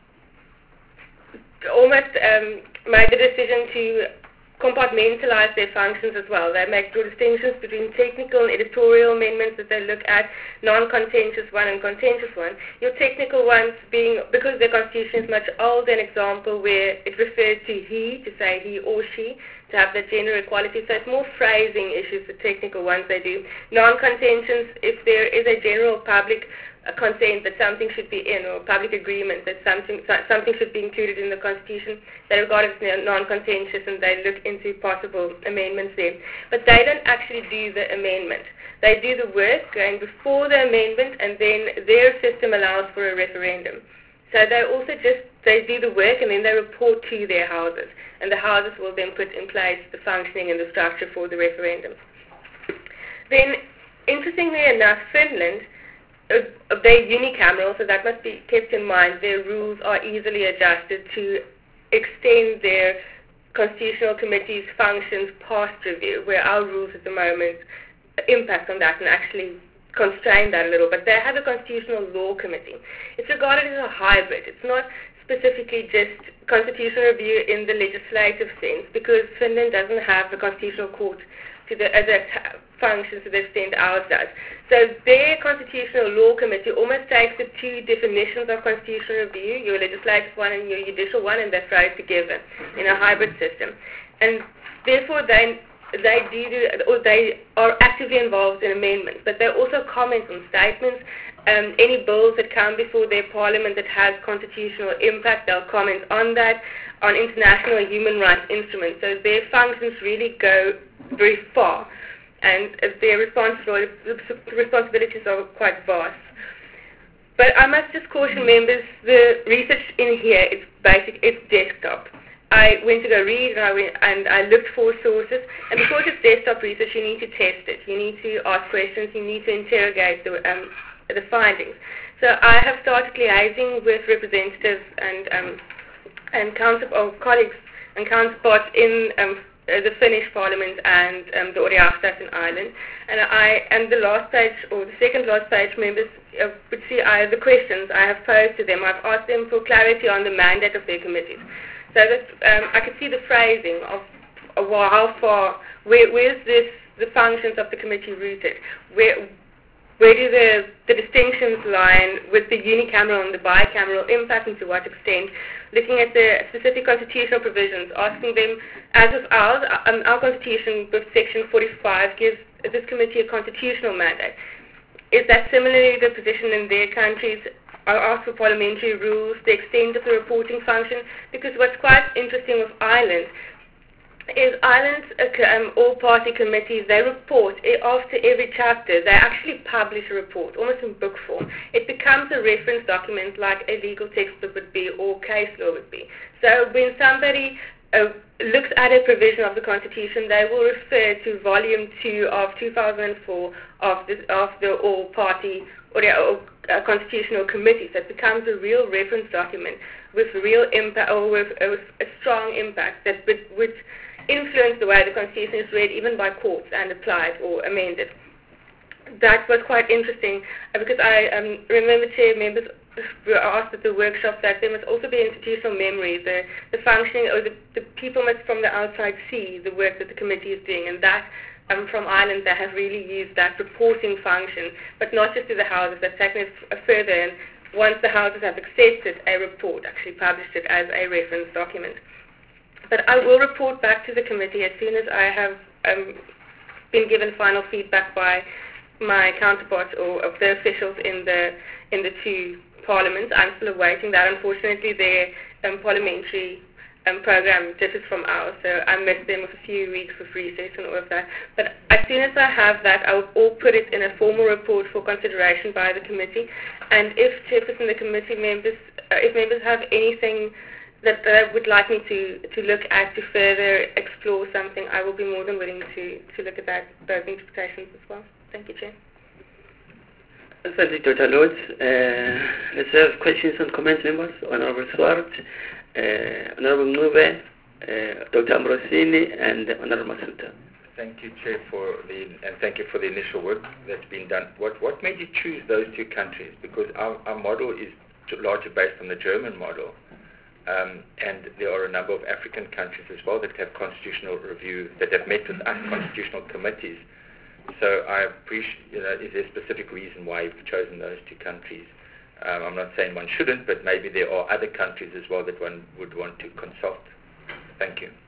almost um, made the decision to compartmentalize their functions as well. They make distinctions between technical and editorial amendments that they look at, non-contentious one and contentious one. Your technical ones being, because their constitution is much older, an example where it refers to he, to say he or she, to have the gender equality. So it's more phrasing issues, the technical ones they do. Non-contentious, if there is a general public a consent that something should be in, or public agreement that something something should be included in the Constitution, they regard it as non-contentious and they look into possible amendments there. But they don't actually do the amendment. They do the work going before the amendment, and then their system allows for a referendum. So they also just, they do the work and then they report to their houses. And the houses will then put in place the functioning and the structure for the referendum. Then, interestingly enough, Finland, uh, they're unicameral, so that must be kept in mind. Their rules are easily adjusted to extend their constitutional committee's functions past review, where our rules at the moment impact on that and actually constrain that a little. But they have a constitutional law committee. It's regarded as a hybrid. It's not specifically just constitutional review in the legislative sense, because Finland doesn't have the constitutional court to the, as a t- function to the extent ours does. So their constitutional law committee almost takes the two definitions of constitutional review, your legislative one and your judicial one, and they throw it together in a hybrid system. And therefore they they do, or they are actively involved in amendments, but they also comment on statements. Um, any bills that come before their parliament that has constitutional impact, they'll comment on that, on international and human rights instruments. So their functions really go very far, and their responsibilities, responsibilities are quite vast. But I must just caution members, the research in here is basic, it's desktop. I went to go read and I, went, and I looked for sources, and because it's desktop research, you need to test it. You need to ask questions, you need to interrogate the, um, the findings. So I have started liaising with representatives and um, and counter, or colleagues and counterparts in um, the Finnish Parliament and um, the Ooriachtas in Ireland. And I and the last page, or the second last page, members uh, would see I, the questions I have posed to them. I've asked them for clarity on the mandate of their committees, so that um, I could see the phrasing of, of how far, where, where's this, the functions of the committee rooted? Where, where do the, the distinctions lie with the unicameral and the bicameral impact, and to what extent? Looking at the specific constitutional provisions, asking them, as of ours, um, our constitution with section forty-five gives this committee a constitutional mandate. Is that similarly the position in their countries? I asked for parliamentary rules, the extent of the reporting function, because what's quite interesting with Ireland is Ireland's um, all-party committees, they report after every chapter, they actually publish a report, almost in book form. It becomes a reference document like a legal textbook would be or case law would be. So when somebody uh, looks at a provision of the Constitution, they will refer to volume two of two thousand four of the, of the all-party or, or uh, constitutional committees. That becomes a real reference document with real impact, or with uh, a strong impact that would, would influence the way the Constitution is read even by courts and applied or amended. That was quite interesting uh, because I um, remember chair members were asked at the workshop that there must also be institutional memory, the, the functioning, or the, the people must from the outside see the work that the committee is doing, and that um, from Ireland they have really used that reporting function, but not just to the houses, they've taken it f- further, and once the houses have accepted a report, actually published it as a reference document. But I will report back to the committee as soon as I have um, been given final feedback by my counterparts or of the officials in the in the two parliaments. I'm still awaiting that. Unfortunately, their um, parliamentary um, program differs from ours, so I missed them with a few weeks of research and all of that. But as soon as I have that, I will all put it in a formal report for consideration by the committee. And if chairperson, the committee members, uh, if members have anything that they would like me to, to look at to further explore something, I will be more than willing to, to look at that, those interpretations as well. Thank you, Chair. Thank you, Doctor Lodz. Uh, let's have questions and comments, members. Honorable Swart, uh, Honorable Mube, uh, Doctor Ambrosini, and Honorable Masuta. Thank you, Chair, for the and thank you for the initial work that's been done. What what made you choose those two countries? Because our, our model is largely based on the German model. Um, and there are a number of African countries as well that have constitutional review, that have met with us constitutional committees. So I appreciate, you know, is there a specific reason why you've chosen those two countries? Um, I'm not saying one shouldn't, but maybe there are other countries as well that one would want to consult. Thank you.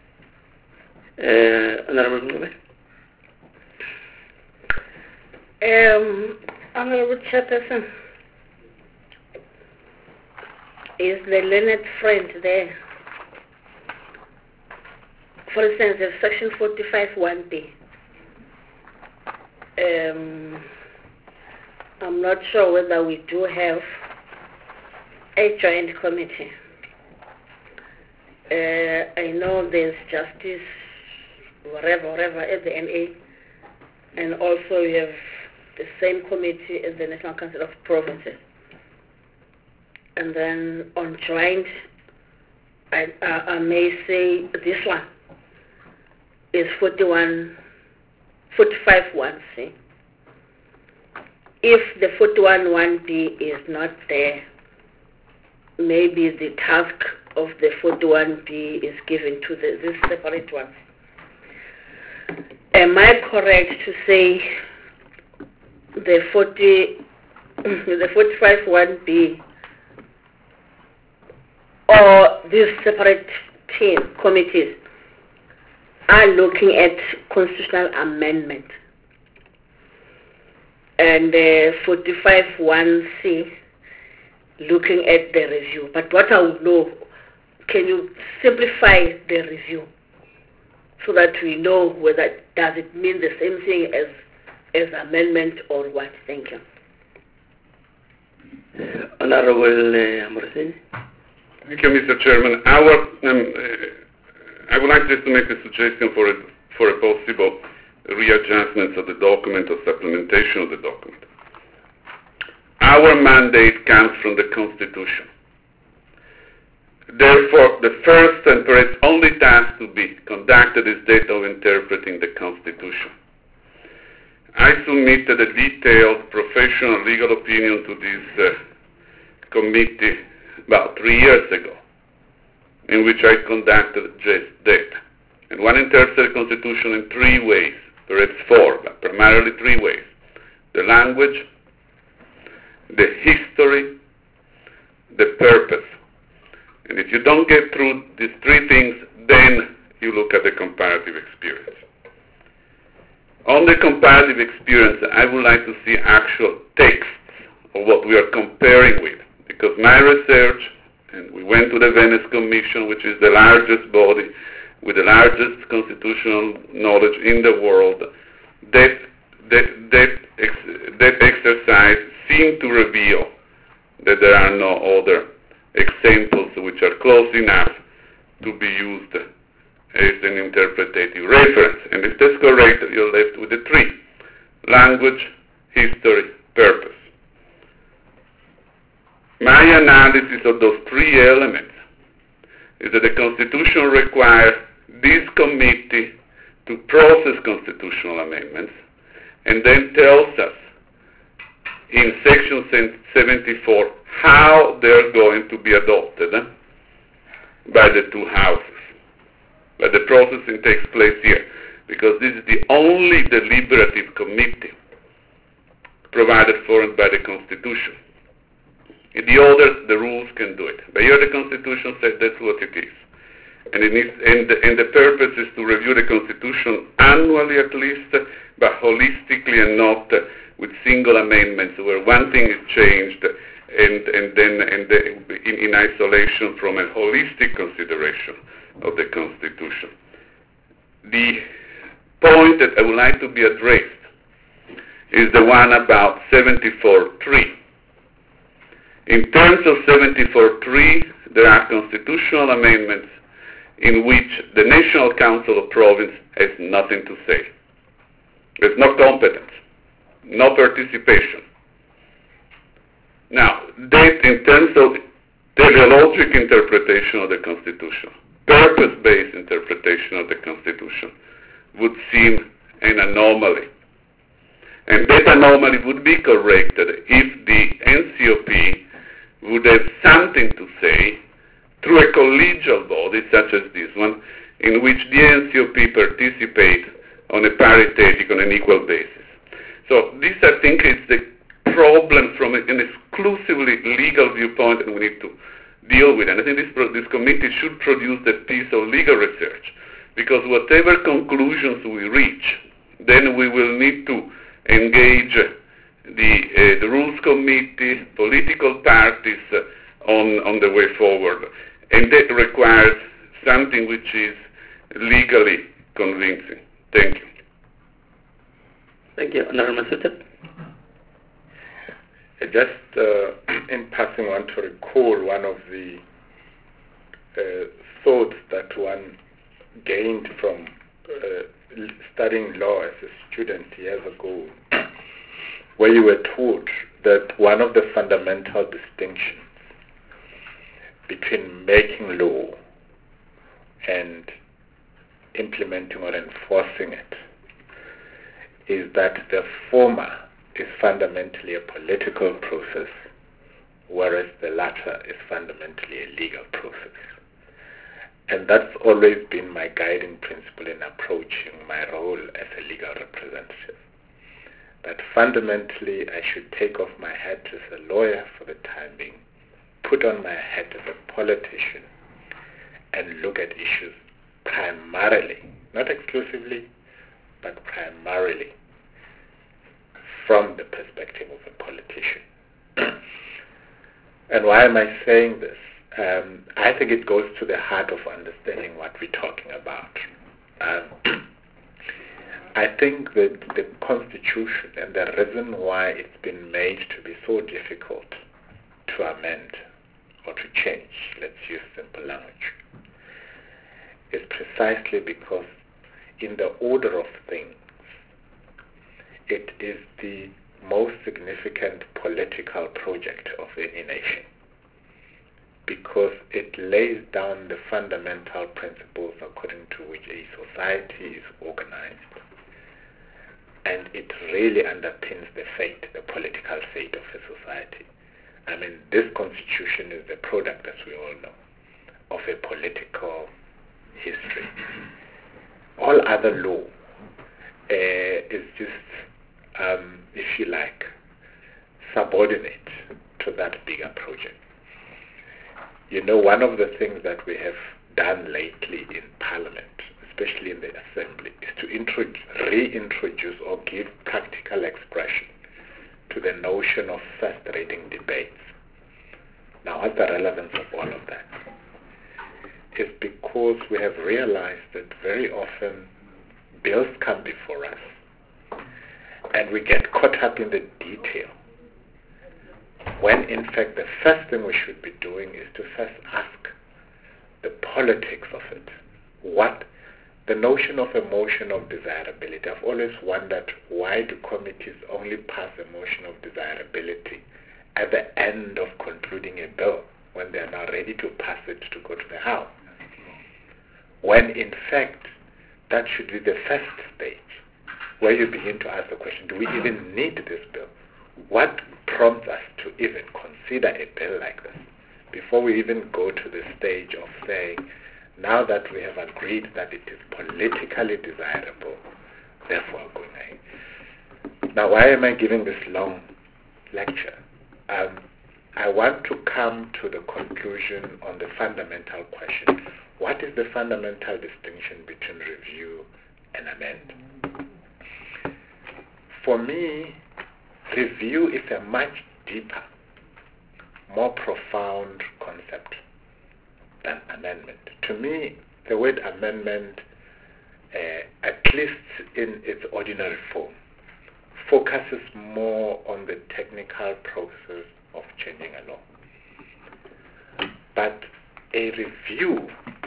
Uh, Honorable Mube. Um, Honorable Chairperson, is the learned friend there? For instance, there's section forty-five one B. Uh, um, I'm not sure whether we do have a joint committee. Uh, I know there's Justice, whatever, whatever, at the N A, and also we have the same committee as the National Council of Provinces. And then on joint, I, uh, I may say this one is forty-one, forty-five one C. If the forty-one one B is not there, maybe the task of the forty-one B is given to the, this separate one. Am I correct to say the forty, the forty-five one B or these separate team committees are looking at constitutional amendment, and uh, forty-five one C looking at the review? But what I would know, can you simplify the review so that we know whether does it mean the same thing as as amendment or what? Thank you. Honorable uh, Amorosini. Thank you, Mister Chairman. Our, um, uh, I would like just to make a suggestion for a, for a possible readjustment of the document or supplementation of the document. Our mandate comes from the Constitution. Therefore, the first and perhaps only task to be conducted is that of interpreting the Constitution. I submitted a detailed professional legal opinion to this uh, committee about three years ago, in which I conducted just that. And one interprets the Constitution in three ways, perhaps four, but primarily three ways. The language, the history, the purpose. And if you don't get through these three things, then you look at the comparative experience. On the comparative experience, I would like to see actual texts of what we are comparing with. Because my research, and we went to the Venice Commission, which is the largest body with the largest constitutional knowledge in the world, that, that, that, ex, that exercise seemed to reveal that there are no other examples which are close enough to be used as an interpretative reference. And if that's correct, you're left with the three: language, history, purpose. My analysis of those three elements is that the Constitution requires this committee to process constitutional amendments and then tells us in Section seventy-four how they're going to be adopted eh, by the two houses. But the processing takes place here because this is the only deliberative committee provided for by the Constitution. In the others, the rules can do it. But here the Constitution says that's what it is. And, it needs, and, the, and the purpose is to review the Constitution annually at least, but holistically and not uh, with single amendments where one thing is changed and, and then and the, in, in isolation from a holistic consideration of the Constitution. The point that I would like to be addressed is the one about seventy-four three. In terms of seventy-four three, there are constitutional amendments in which the National Council of Province has nothing to say. There's no competence, no participation. Now, that in terms of teleologic interpretation of the Constitution, purpose-based interpretation of the Constitution, would seem an anomaly. And that anomaly would be corrected if the N C O P would have something to say through a collegial body such as this one, in which the N C O P participate on a paritatic, on an equal basis. So this, I think, is the problem from an exclusively legal viewpoint, and we need to deal with it. And I think this, pro- this committee should produce that piece of legal research, because whatever conclusions we reach, then we will need to engage the, uh, the Rules Committee, political parties uh, on, on the way forward. And that requires something which is legally convincing. Thank you. Thank you. Honorable Masutha. Just uh, in passing, I want to recall one of the uh, thoughts that one gained from uh, studying law as a student years ago, where you were taught that one of the fundamental distinctions between making law and implementing or enforcing it is that the former is fundamentally a political process, whereas the latter is fundamentally a legal process. And that's always been my guiding principle in approaching my role as a legal representative. That fundamentally I should take off my hat as a lawyer for the time being, put on my hat as a politician, and look at issues primarily, not exclusively, but primarily from the perspective of a politician. And why am I saying this? Um, I think it goes to the heart of understanding what we're talking about. Um, I think that the Constitution and the reason why it's been made to be so difficult to amend or to change, let's use simple language, is precisely because in the order of things, it is the most significant political project of any nation, because it lays down the fundamental principles according to which a society is organized, and it really underpins the fate, the political fate of a society. I mean, this constitution is the product, as we all know, of a political history. All other law uh, is just, um, if you like, subordinate to that bigger project. You know, one of the things that we have done lately in Parliament, especially in the Assembly, is to introduce, reintroduce or give practical expression to the notion of first reading debates. Now, what's the relevance of all of that? It's because we have realized that very often bills come before us and we get caught up in the detail, when in fact the first thing we should be doing is to first ask the politics of it. What the notion of a motion of desirability, I've always wondered, why do committees only pass a motion of desirability at the end of concluding a bill when they are now ready to pass it to go to the House? When in fact that should be the first stage where you begin to ask the question, do we even need this bill? What prompts us to even consider a bill like this before we even go to the stage of saying, now that we have agreed that it is politically desirable, therefore going ahead. Now, why am I giving this long lecture? Um, I want to come to the conclusion on the fundamental question. What is the fundamental distinction between review and amend? For me, review is a much deeper, more profound concept than amendment. To me, the word amendment, uh, at least in its ordinary form, focuses more on the technical process of changing a law. But a review,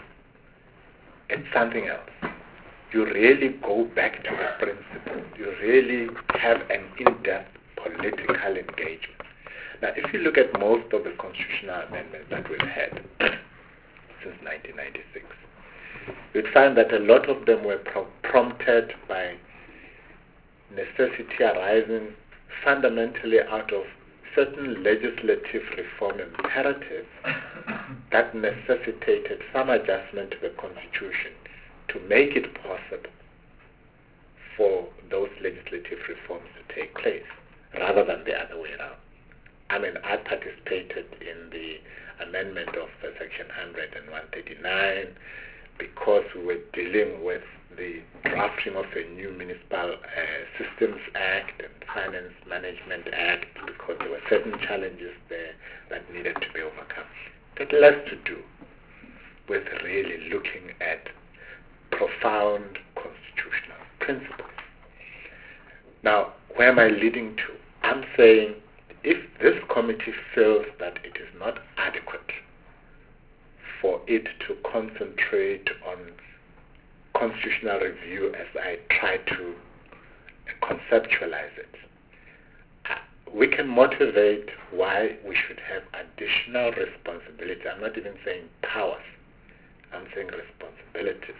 it's something else. You really go back to the principle. You really have an in-depth political engagement. Now, if you look at most of the constitutional amendments that we've had since nineteen ninety-six, you'd find that a lot of them were pro- prompted by necessity arising fundamentally out of certain legislative reform imperatives that necessitated some adjustment to the Constitution to make it possible for those legislative reforms to take place, rather than the other way around. I mean, I participated in the amendment of uh, Section one hundred and one thirty-nine because we were dealing with the drafting of a new Municipal uh, Systems Act and Finance Management Act, because there were certain challenges there that needed to be overcome. It had less to do with really looking at profound constitutional principles. Now, where am I leading to? I'm saying if this committee feels that it is not adequate for it to concentrate on constitutional review as I try to conceptualize it, we can motivate why we should have additional responsibility. I'm not even saying powers. I'm saying responsibilities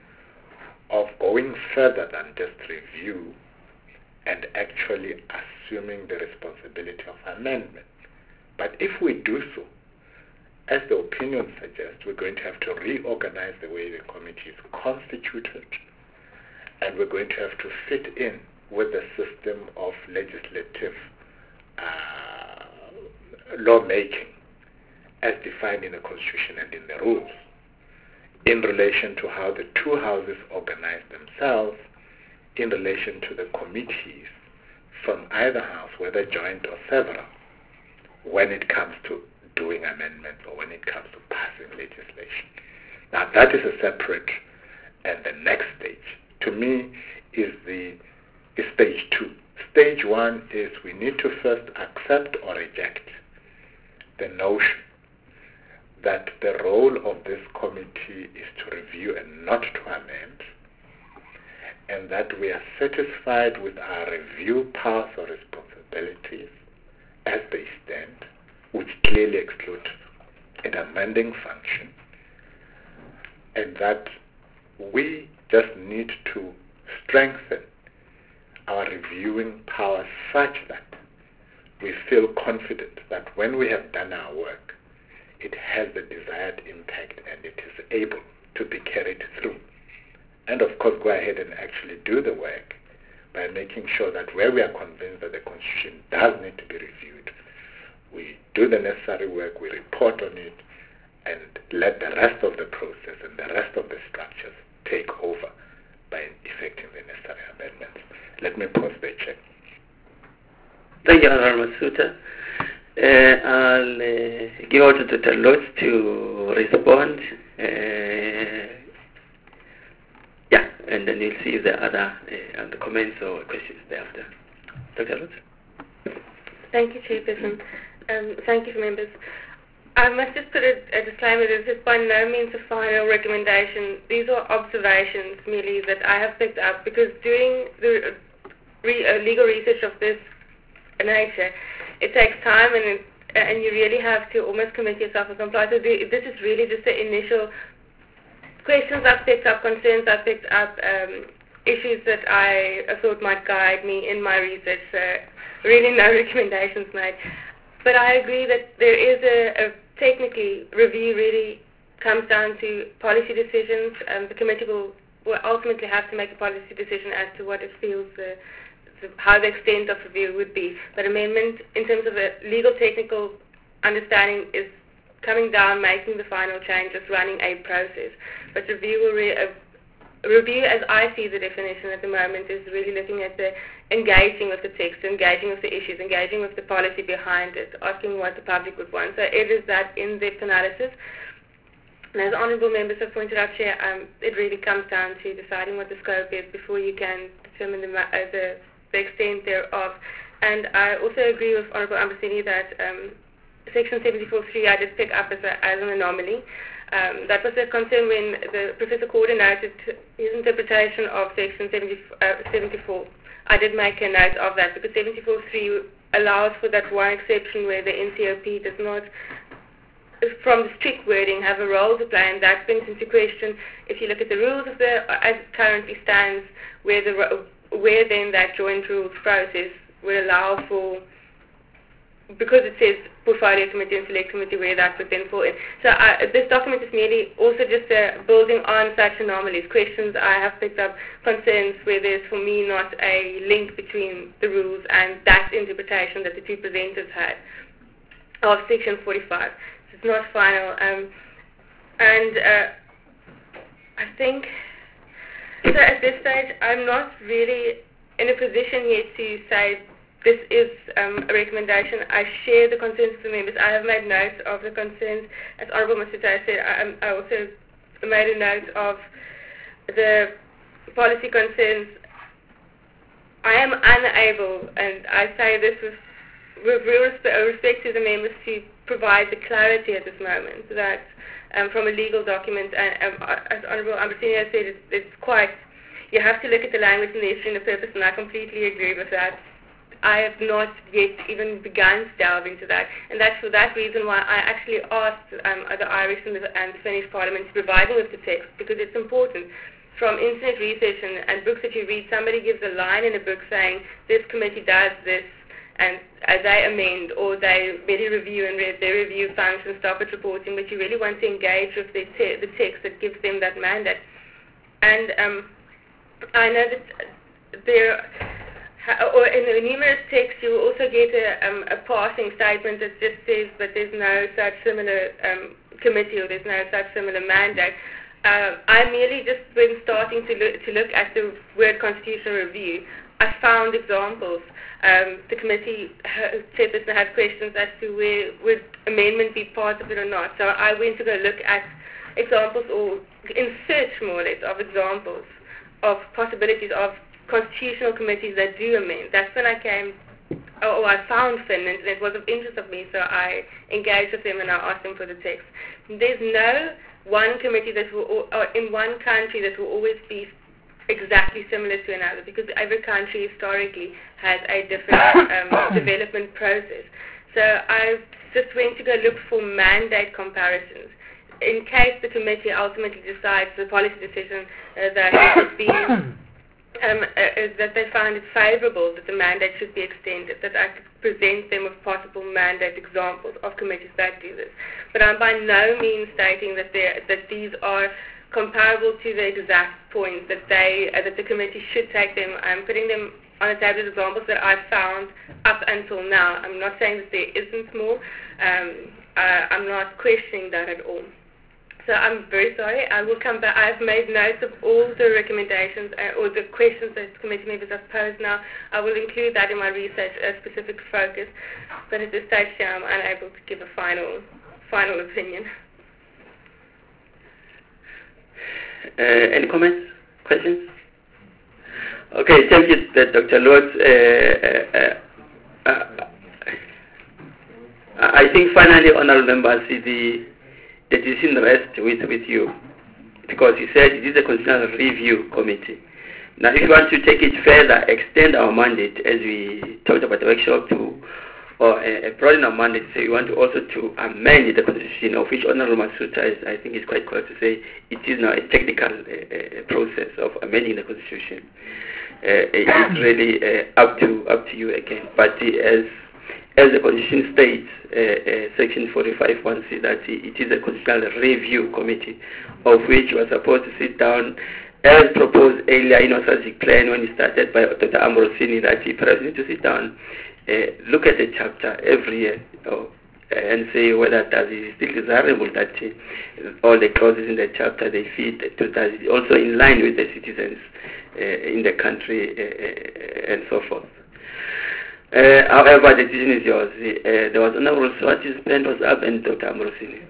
of going further than just review and actually assuming the responsibility of amendment. But if we do so, as the opinion suggests, we're going to have to reorganize the way the committee is constituted, and we're going to have to fit in with the system of legislative uh, lawmaking as defined in the Constitution and in the rules, in relation to how the two houses organize themselves, in relation to the committees from either house, whether joint or several, when it comes to doing amendments or when it comes to passing legislation. Now that is a separate, and the next stage, to me, is the is stage two. Stage one is we need to first accept or reject the notion that the role of this committee is to review and not to amend, and that we are satisfied with our review powers or responsibilities as they stand, which clearly exclude an amending function, and that we just need to strengthen our reviewing powers such that we feel confident that when we have done our work, it has the desired impact and it is able to be carried through. And of course, go ahead and actually do the work by making sure that where we are convinced that the Constitution does need to be reviewed, we do the necessary work, we report on it, and let the rest of the process and the rest of the structures take over by effecting the necessary amendments. Let me pause there, Chair. Thank you, Honorable Masuta. Uh, I'll uh, give out to Doctor Lutz to respond. Uh, yeah, and then you'll see the other uh, other comments or questions thereafter. Doctor Lutz. Thank you, Chairperson. Um, thank you, members. I must just put a, a disclaimer that this is by no means a final recommendation. These are observations merely that I have picked up because doing the re, uh, legal research of this nature, it takes time and it, and you really have to almost commit yourself and comply. So the, this is really just the initial questions I've picked up, concerns I've picked up, um, issues that I thought might guide me in my research. So really no recommendations made. But I agree that there is a, a technically review really comes down to policy decisions. Um, the committee will, will ultimately have to make a policy decision as to what it feels the, the, how the extent of review would be. But amendment in terms of a legal technical understanding is coming down, making the final changes, running a process. But review will re- uh, review, as I see the definition at the moment, is really looking at the engaging with the text, engaging with the issues, engaging with the policy behind it, asking what the public would want. So it is that in-depth analysis. And as honourable members have pointed out, Chair, um, it really comes down to deciding what the scope is before you can determine the, uh, the, the extent thereof. And I also agree with Honourable Ambasini that um, Section seventy-four three I did pick up as, a, as an anomaly. Um, that was a concern when the Professor coordinated his interpretation of Section seventy-four. I did make a note of that because seventy-four three allows for that one exception where the N C O P does not, from the strict wording, have a role to play, and that brings into question, if you look at the rules of the, as it currently stands, where, the, where then that joint rules process would allow for, because it says portfolio committee and select committee, where that would then fall in. So uh, this document is merely also just uh, building on such anomalies, questions I have picked up, concerns where there's for me not a link between the rules and that interpretation that the two presenters had of Section forty-five. So it's not final. Um, and uh, I think, so at this stage, I'm not really in a position yet to say this is um, a recommendation. I share the concerns of the members. I have made notes of the concerns. As Honourable Masuta said, I, I also made a note of the policy concerns I am unable, and I say this with, with real respect, respect to the members, to provide the clarity at this moment that um, from a legal document, and um, as Honourable Ambrosini said, it's, it's quite, you have to look at the language and the history and the purpose, and I completely agree with that. I have not yet even begun to delve into that, and that's for that reason why I actually asked um, the Irish and the, and the Finnish Parliament to provide me with the text, because it's important. From internet research and, and books that you read, somebody gives a line in a book saying, this committee does this, and uh, they amend, or they really review, and re- they review function, stop at reporting, but you really want to engage with the, te- the text that gives them that mandate. And um, I know that there, or in the numerous texts, you will also get a, um, a passing statement that just says that there's no such similar um, committee, or there's no such similar mandate. Uh, I merely just, when starting to look, to look at the word constitutional review, I found examples. Um, the committee ha- said that they had questions as to where would amendment be part of it or not. So I went to go look at examples, or in search more or less of examples of possibilities of constitutional committees that do amend. That's when I came, or I found Finland, and it was of interest of me, so I engaged with them and I asked them for the text. There's no one committee that will, or in one country that will always be exactly similar to another, because every country historically has a different um, development process. So I just went to go look for mandate comparisons. In case the committee ultimately decides the policy decision uh, that it should be, um, uh, that they find it favourable that the mandate should be extended, that I could present them with possible mandate examples of committees that do this. But I'm by no means stating that that these are comparable to the exact points that they uh, that the committee should take them. I'm putting them on a table as examples that I've found up until now. I'm not saying that there isn't more. Um, uh, I'm not questioning that at all. So I'm very sorry. I will come back. I've made notes of all the recommendations uh, or the questions that committee members have posed now. I will include that in my research, a specific focus. But at this stage here, I'm unable to give a final, final opinion. Uh, any comments? Questions? Okay, thank you, Doctor Lord. Uh, uh, uh, I think finally, Honourable Members, the the decision rests with, with you, because you said it is a constitutional review committee. Now, if you want to take it further, extend our mandate, as we talked about the workshop, to or uh, broaden our mandate, so you want to also to amend the constitution, of which Honourable Masuta is, I think, is quite correct to say it is now a technical uh, uh, process of amending the constitution. Uh, it's really uh, up to up to you again. But uh, as as the constitution states, uh, uh, section forty-five one c, that it is a constitutional review committee, of which you are supposed to sit down, as proposed earlier in our strategic plan when it started by Doctor Ambrosini, that you perhaps need to sit down, uh, look at the chapter every year, you know, and say whether that is still desirable that uh, all the clauses in the chapter they fit to that is also in line with the citizens uh, in the country uh, uh, and so forth. Uh, however, the decision is yours. Uh, there was another participant was up, and Doctor Ambrosini.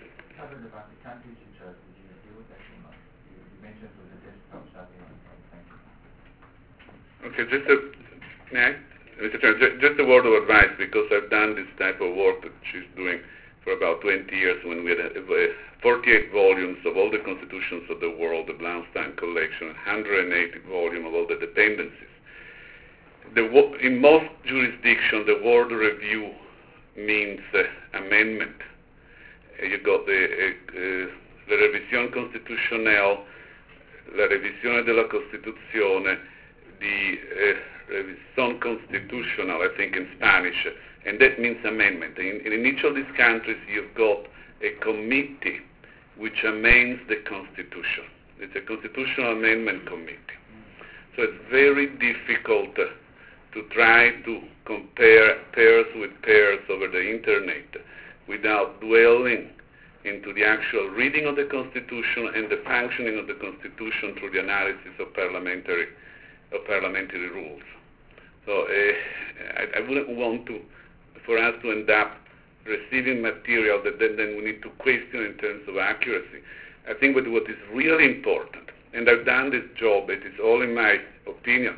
Okay, just a, may I? Mister Chairman, just a word of advice, because I've done this type of work that she's doing for about twenty years, when we had uh, forty-eight volumes of all the constitutions of the world, the Blaustein collection, one hundred eighty volumes of all the dependencies. The, in most jurisdictions, the word review means uh, amendment. Uh, you got the uh, uh, la revisión constitucional, la revisione della Costituzione, the uh, revision constitutional, I think in Spanish, and that means amendment. In, in each of these countries, you've got a committee which amends the Constitution. It's a constitutional amendment committee. So it's very difficult uh, to try to compare pairs with pairs over the internet without dwelling into the actual reading of the Constitution and the functioning of the Constitution through the analysis of parliamentary of parliamentary rules. So uh, I, I wouldn't want to, for us to end up receiving material that then, then we need to question in terms of accuracy. I think that what is really important, and I've done this job, it is all in my opinion,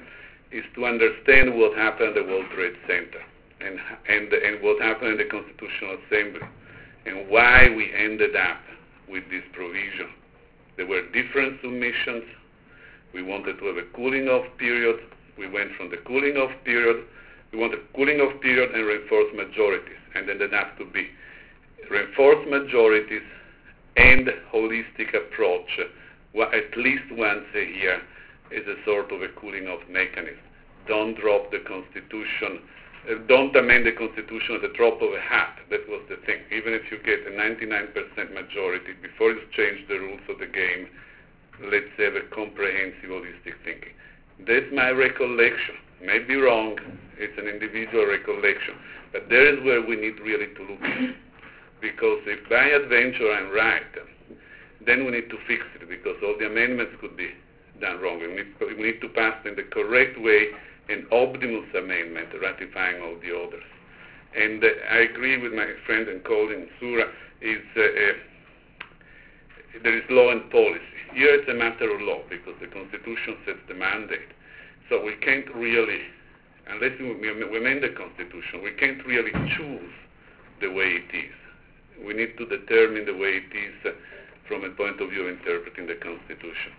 is to understand what happened at the World Trade Center and, and, and what happened in the Constitutional Assembly and why we ended up with this provision. There were different submissions. We wanted to have a cooling off period. We went from the cooling off period. We wanted cooling off period and reinforced majorities, and then there have to be reinforced majorities and holistic approach, well, at least once a year, as a sort of a cooling off mechanism. Don't drop the Constitution. Uh, don't amend the Constitution at the drop of a hat. That was the thing. Even if you get a ninety-nine percent majority, before you change the rules of the game, let's have a comprehensive holistic thinking. That's my recollection. May be wrong. It's an individual recollection. But there is where we need really to look at it. Because if by adventure I'm right, then we need to fix it, because all the amendments could be done wrong. We need, we need to pass in the correct way an omnibus amendment, ratifying all the others. And uh, I agree with my friend and colleague Sura, is, uh, uh, there is law and policy. Here it's a matter of law, because the Constitution sets the mandate. So we can't really, unless we, we amend the Constitution, we can't really choose the way it is. We need to determine the way it is uh, from a point of view of interpreting the Constitution.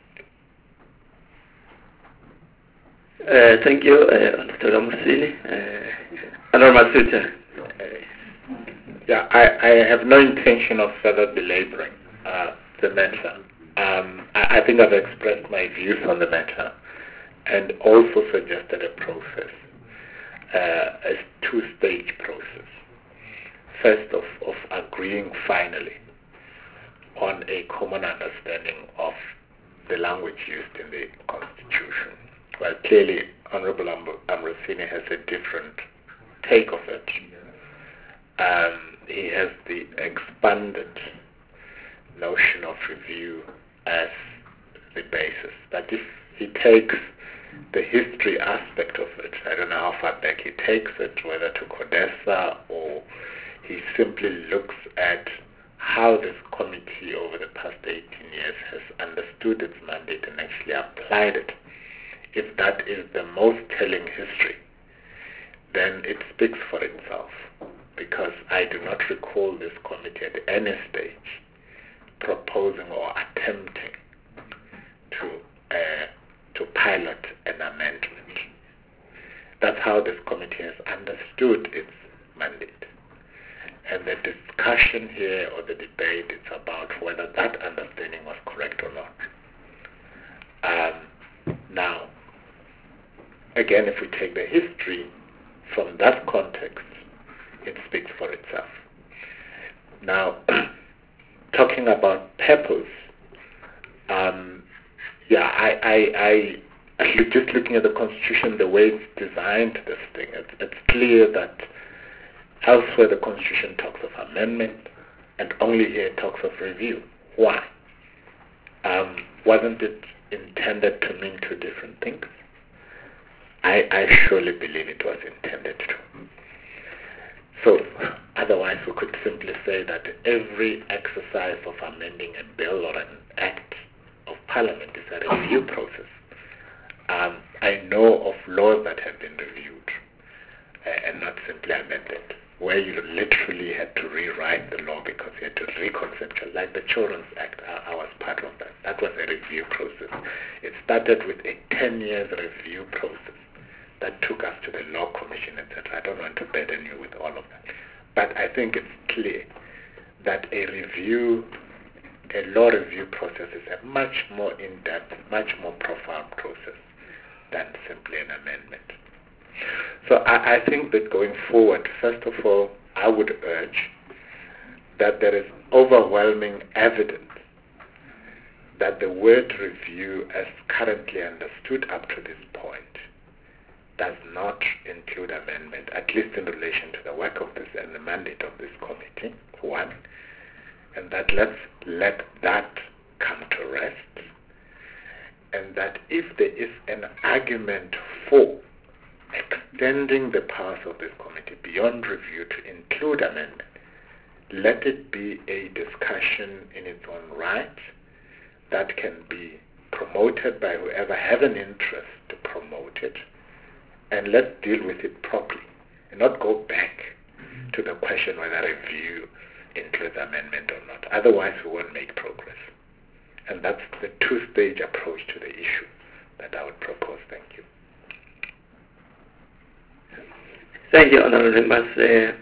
Uh, thank you, uh, Doctor Amusini. Uh, Anwar Masuta. Yeah, I, I have no intention of further belaboring uh, the matter. Um, I, I think I've expressed my views on the matter and also suggested a process, uh, a two-stage process. First, of, of agreeing finally on a common understanding of the language used in the Constitution. Well, clearly, Honorable Amrosini has a different take of it. Um, he has the expanded notion of review as the basis. But if he takes the history aspect of it, I don't know how far back he takes it, whether to CODESA or he simply looks at how this committee over the past eighteen years has understood its mandate and actually applied it. If that is the most telling history, then it speaks for itself, because I do not recall this committee at any stage proposing or attempting to uh, to pilot an amendment. That's how this committee has understood its mandate. And the discussion here, or the debate, is about whether that understanding was correct or not. Um, now, again, if we take the history from that context, it speaks for itself. Now, talking about purpose, um, yeah, I, I, I, just looking at the Constitution, the way it's designed this thing, it's, it's clear that elsewhere the Constitution talks of amendment, and only here it talks of review. Why? Um, wasn't it intended to mean two different things? I, I surely believe it was intended to. So, otherwise we could simply say that every exercise of amending a bill or an act of Parliament is a review process. Um, I know of laws that have been reviewed uh, and not simply amended, where you literally had to rewrite the law because you had to reconceptualize, like the Children's Act. I, I was part of that. That was a review process. It started with a ten years review process that took us to the Law Commission, et cetera. I don't want to burden you with all of that. But I think it's clear that a review, a law review process is a much more in-depth, much more profound process than simply an amendment. So I, I think that going forward, first of all, I would urge that there is overwhelming evidence that the word review, as currently understood up to this point, does not include amendment, at least in relation to the work of this and the mandate of this committee, one, and that let's let that come to rest, and that if there is an argument for extending the powers of this committee beyond review to include amendment, let it be a discussion in its own right that can be promoted by whoever has an interest to promote it, and let's deal with it properly and not go back to the question whether review includes amendment or not. Otherwise, we won't make progress. And that's the two-stage approach to the issue that I would propose. Thank you. Thank you, Honourable Members. Uh,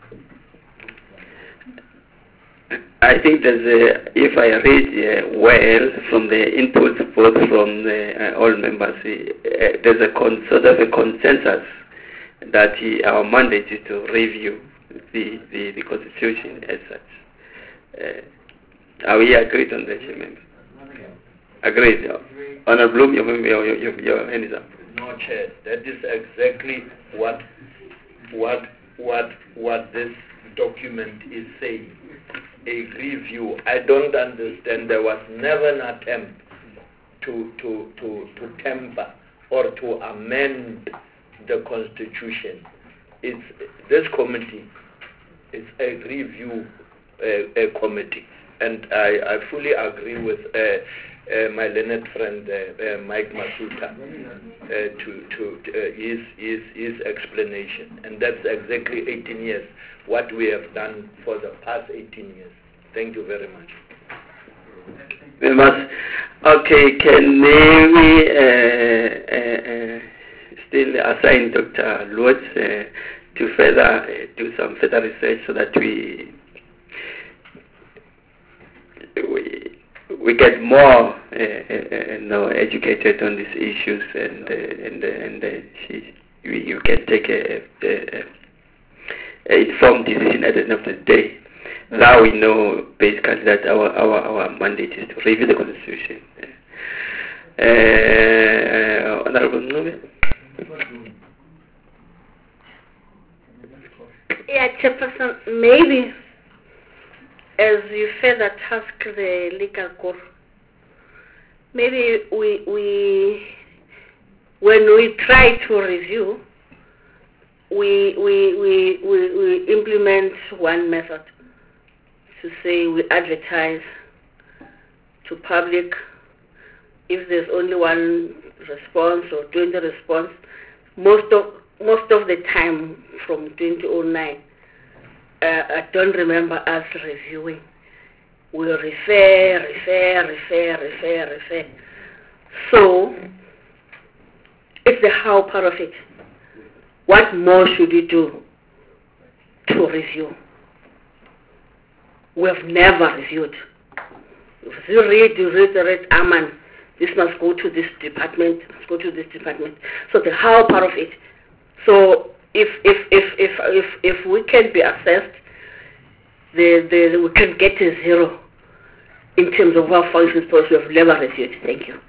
I think there's a, if I read uh, well from the inputs both from the, uh, all members, uh, there's a con- sort of a consensus that uh, our mandate is to review the, the, the Constitution as such. Uh, are we agreed on that, member? Agreed. Honourable Bloom, your, your, your, your hand is up. No, Chair. That is exactly what what what what this document is saying. A review. I don't understand. There was never an attempt to to to to temper or to amend the Constitution. It's this committee. It's a review uh, a committee, and I, I fully agree with uh, uh, my learned friend uh, uh, Mike Masuta uh, to to uh, his his his explanation, and that's exactly eighteen years. What we have done for the past eighteen years. Thank you very much. Members, okay, can we uh, uh, uh, still assign Doctor Lutz uh, to further uh, do some further research so that we we we get more uh, uh, you know, educated on these issues, and uh, and uh, and uh, she, we, you can take a, a, a informed decision at the end of the day. Now we know basically that our, our, our mandate is to review the Constitution. Uh, Honourable Nube? Yeah, Chairperson, maybe as you further task the legal court, maybe we, we when we try to review, we, we, we, we, we implement one method. To say we advertise to public. If there's only one response or twenty response, most of most of the time from twenty oh nine, uh, I don't remember us reviewing. We refer, refer, refer, refer, refer. So it's the how part of it. What more should we do to review? We have never reviewed. If you read, you read the red Aman, this must go to this department, must go to this department. So the how part of it. So if if if if if, if we can be assessed, the, the we can get a zero in terms of our functions, because we have never reviewed. Thank you.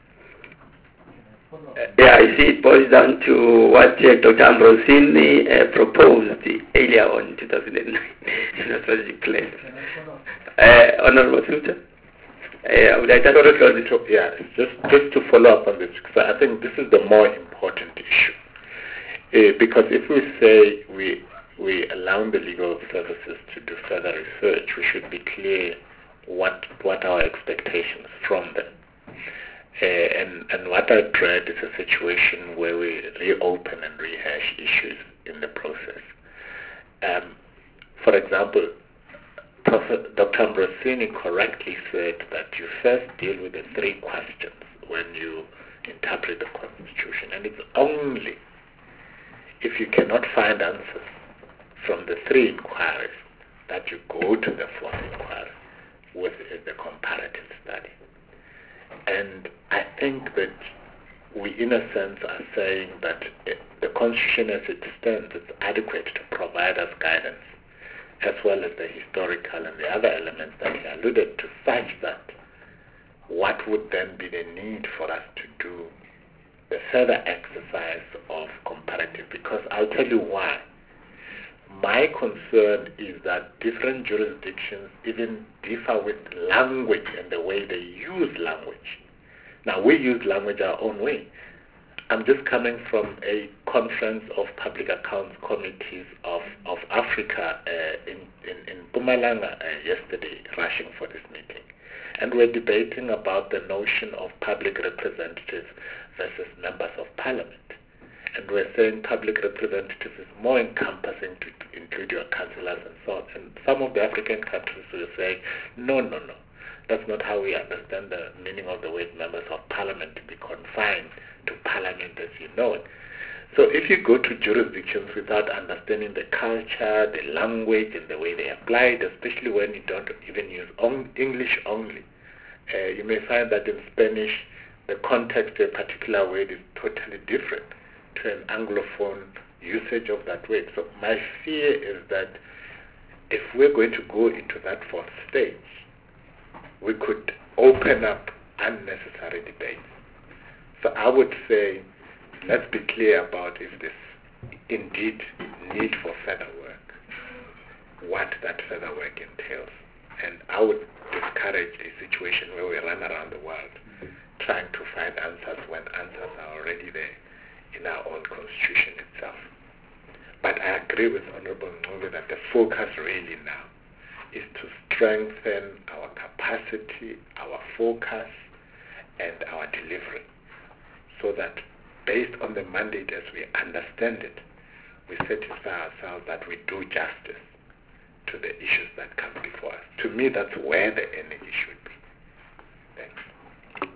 Yeah, I see it boils down to what uh, Doctor Ambrosini uh, proposed earlier on in two thousand nine in a strategic plan. Uh, Honourable Suter, uh, would I just Sorry, sorry, to, yeah, just, just to follow up on this, because I think this is the more important issue. Uh, because if we say we we allow the legal services to do further research, we should be clear what what our expectations from them. Uh, and, and what I dread is a situation where we reopen and rehash issues in the process. Um, for example, Professor Doctor Ambrosini correctly said that you first deal with the three questions when you interpret the Constitution, and it's only if you cannot find answers from the three inquiries that you go to the fourth inquiry with the comparative study. And I think that we, in a sense, are saying that the Constitution as it stands is adequate to provide us guidance, as well as the historical and the other elements that he alluded to, such that what would then be the need for us to do the further exercise of comparative? Because I'll tell you why. My concern is that different jurisdictions even differ with language and the way they use language. Now, we use language our own way. I'm just coming from a conference of public accounts committees of, of Africa uh, in, in, in Mpumalanga uh, yesterday, rushing for this meeting. And we're debating about the notion of public representatives versus members of parliament. and we're saying public representative is more encompassing to, to include your councillors and so on. And some of the African countries were saying, no, no, no. That's not how we understand the meaning of the word members of parliament, to be confined to parliament as you know it. So if you go to jurisdictions without understanding the culture, the language, and the way they apply it, especially when you don't even use on English only, uh, you may find that in Spanish, the context of a particular word is totally different to an Anglophone usage of that word. So my fear is that if we're going to go into that fourth stage, we could open up unnecessary debates. So I would say, let's be clear about if there's indeed need for further work, what that further work entails. And I would discourage a situation where we run around the world trying to find answers when answers are already there in our own constitution itself. But I agree with Honorable Ncube that the focus really now is to strengthen our capacity, our focus, and our delivery, so that based on the mandate as we understand it, we satisfy ourselves that we do justice to the issues that come before us. To me, that's where the energy should be. Thanks.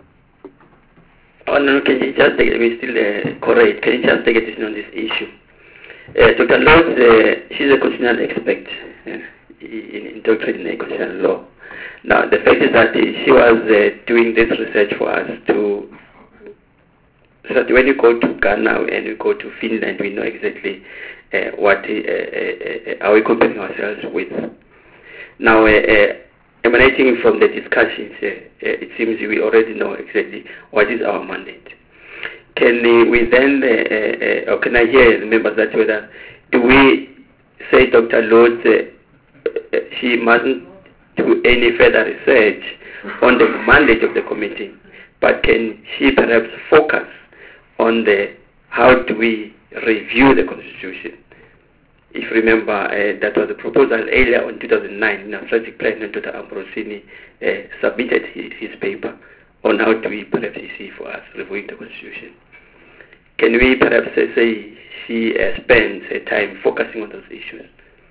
Oh, no, can you just take, we still uh, correct, can you just take a decision on this issue? Uh, Doctor Lord, uh, she's a constitutional expert uh, in, in doctrine and constitutional law. Now, the fact is that uh, she was uh, doing this research for us to, so that when you go to Ghana and you go to Finland, we know exactly uh, what, uh, uh, uh, are we comparing ourselves with. Now, uh, uh, emanating from the discussions, uh, uh, it seems we already know exactly what is our mandate. Can uh, we then, uh, uh, or can I hear the members that whether, do we say Doctor Lord, uh, uh, she mustn't do any further research on the mandate of the committee, but can she perhaps focus on the how do we review the constitution? If you remember, uh, that was a proposal earlier in two thousand nine in our strategic plan, and Doctor Ambrosini uh, submitted his, his paper on how do we perhaps see for us reviewing the constitution. Can we perhaps uh, say she uh, spends her time focusing on those issues?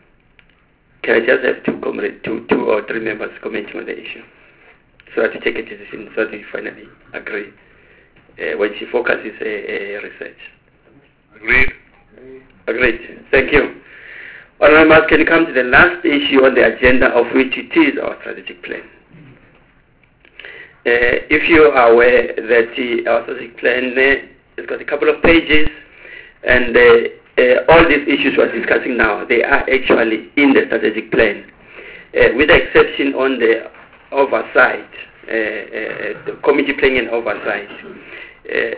Can I just have two, comrade, two, two or three members commenting on the issue, so that we take a decision, so that we finally agree uh, when she focuses a, a research? Agreed. Agreed. Thank you. Honourable members, can you come to the last issue on the agenda, of which it is our strategic plan? Uh, if you are aware that uh, our strategic plan uh, has got a couple of pages, and uh, uh, all these issues we're discussing now, they are actually in the strategic plan, uh, with the exception on the oversight, uh, uh, the committee playing an oversight. Uh,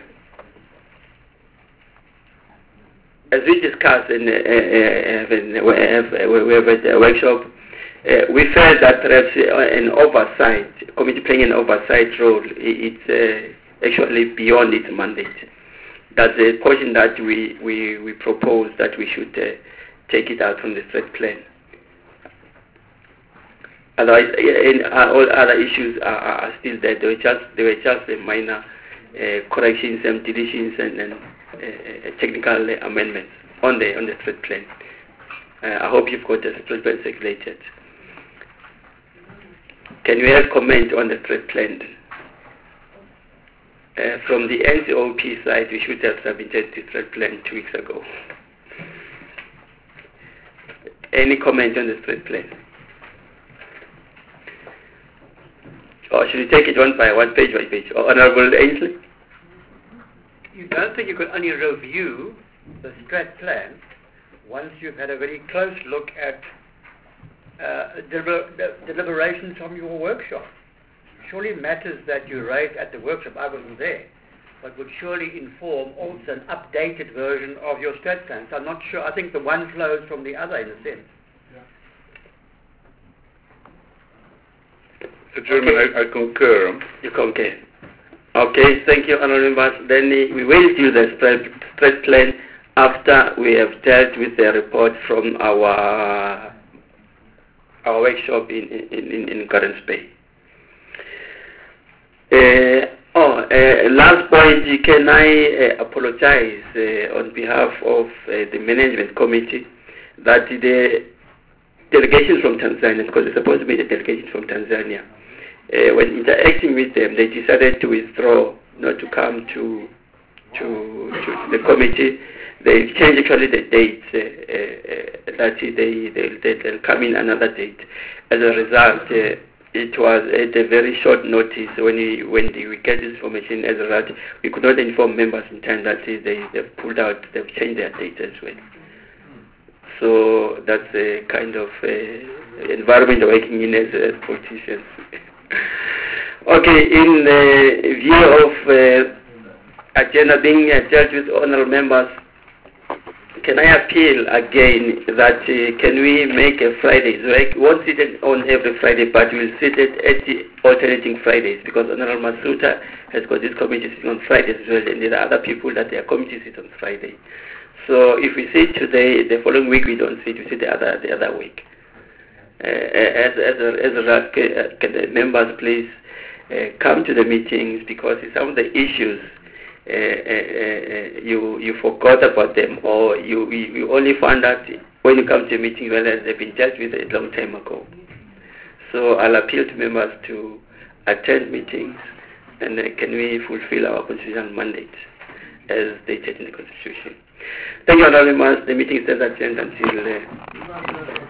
as we discussed, in, uh, uh, in, we have, we have a workshop, uh, we felt that perhaps an oversight, committee playing an oversight role, it's uh, actually beyond its mandate. That's a portion that we, we, we propose that we should uh, take it out from the threat plan. Otherwise, in, uh, all other issues are, are still there. They were just, they were just a minor uh, corrections and deletions and, and uh, technical uh, amendments on the on the threat plan. Uh, I hope you've got the threat plan circulated. Can you have comment on the threat plan? Uh, from the N C O P side, we should have submitted the threat plan two weeks ago. Any comment on the threat plan? Or should we take it one by one, page by page? Or Honourable Ainsley? You don't think you could only review the strat plan once you've had a very close look at uh, deliber- deliberations from your workshop? Surely matters that you raised at the workshop, I wasn't there, but would surely inform also an updated version of your strat plan. So I'm not sure, I think the one flows from the other in a sense. Mister Chairman, okay. I, I concur. You concur. Okay, thank you, Honourable Members. Then uh, we will do the strat plan after we have dealt with the report from our our workshop in in, in, in Gardens Bay. Uh, oh, uh, last point, can I uh, apologize uh, on behalf of uh, the management committee that the delegations from Tanzania, because it's supposed to be the delegations from Tanzania, uh, when interacting with them, they decided to withdraw, not to come to to, to the committee. They changed actually the dates uh, uh, that they, they, they, they'll come in another date. As a result, uh, it was at a very short notice when we, when the, we get this information. As a result, we could not inform members in time that they, they've pulled out, they've changed their date as well. So that's a kind of uh, environment we're working in as, as politicians. Okay, in uh, view of uh, agenda being uh, dealt with honorable members, can I appeal again that uh, can we make a Fridays? Like, we won't sit on every Friday, but we'll sit at, at the alternating Fridays, because Honorable Masuta has got this committee sitting on Fridays as well, and there are other people that their committee sit on Friday. So if we sit today, the following week we don't sit, we sit the other the other week. Uh, as as a, as a uh, can the members please uh, come to the meetings, because some of the issues Uh, uh, uh, you you forgot about them, or you, you, you only found out when you come to a meeting whether they've been dealt with a long time ago. So I'll appeal to members to attend meetings, and uh, can we fulfill our constitutional mandate as stated in the Constitution. Thank you, Honourable Members. The meeting is adjourned until uh,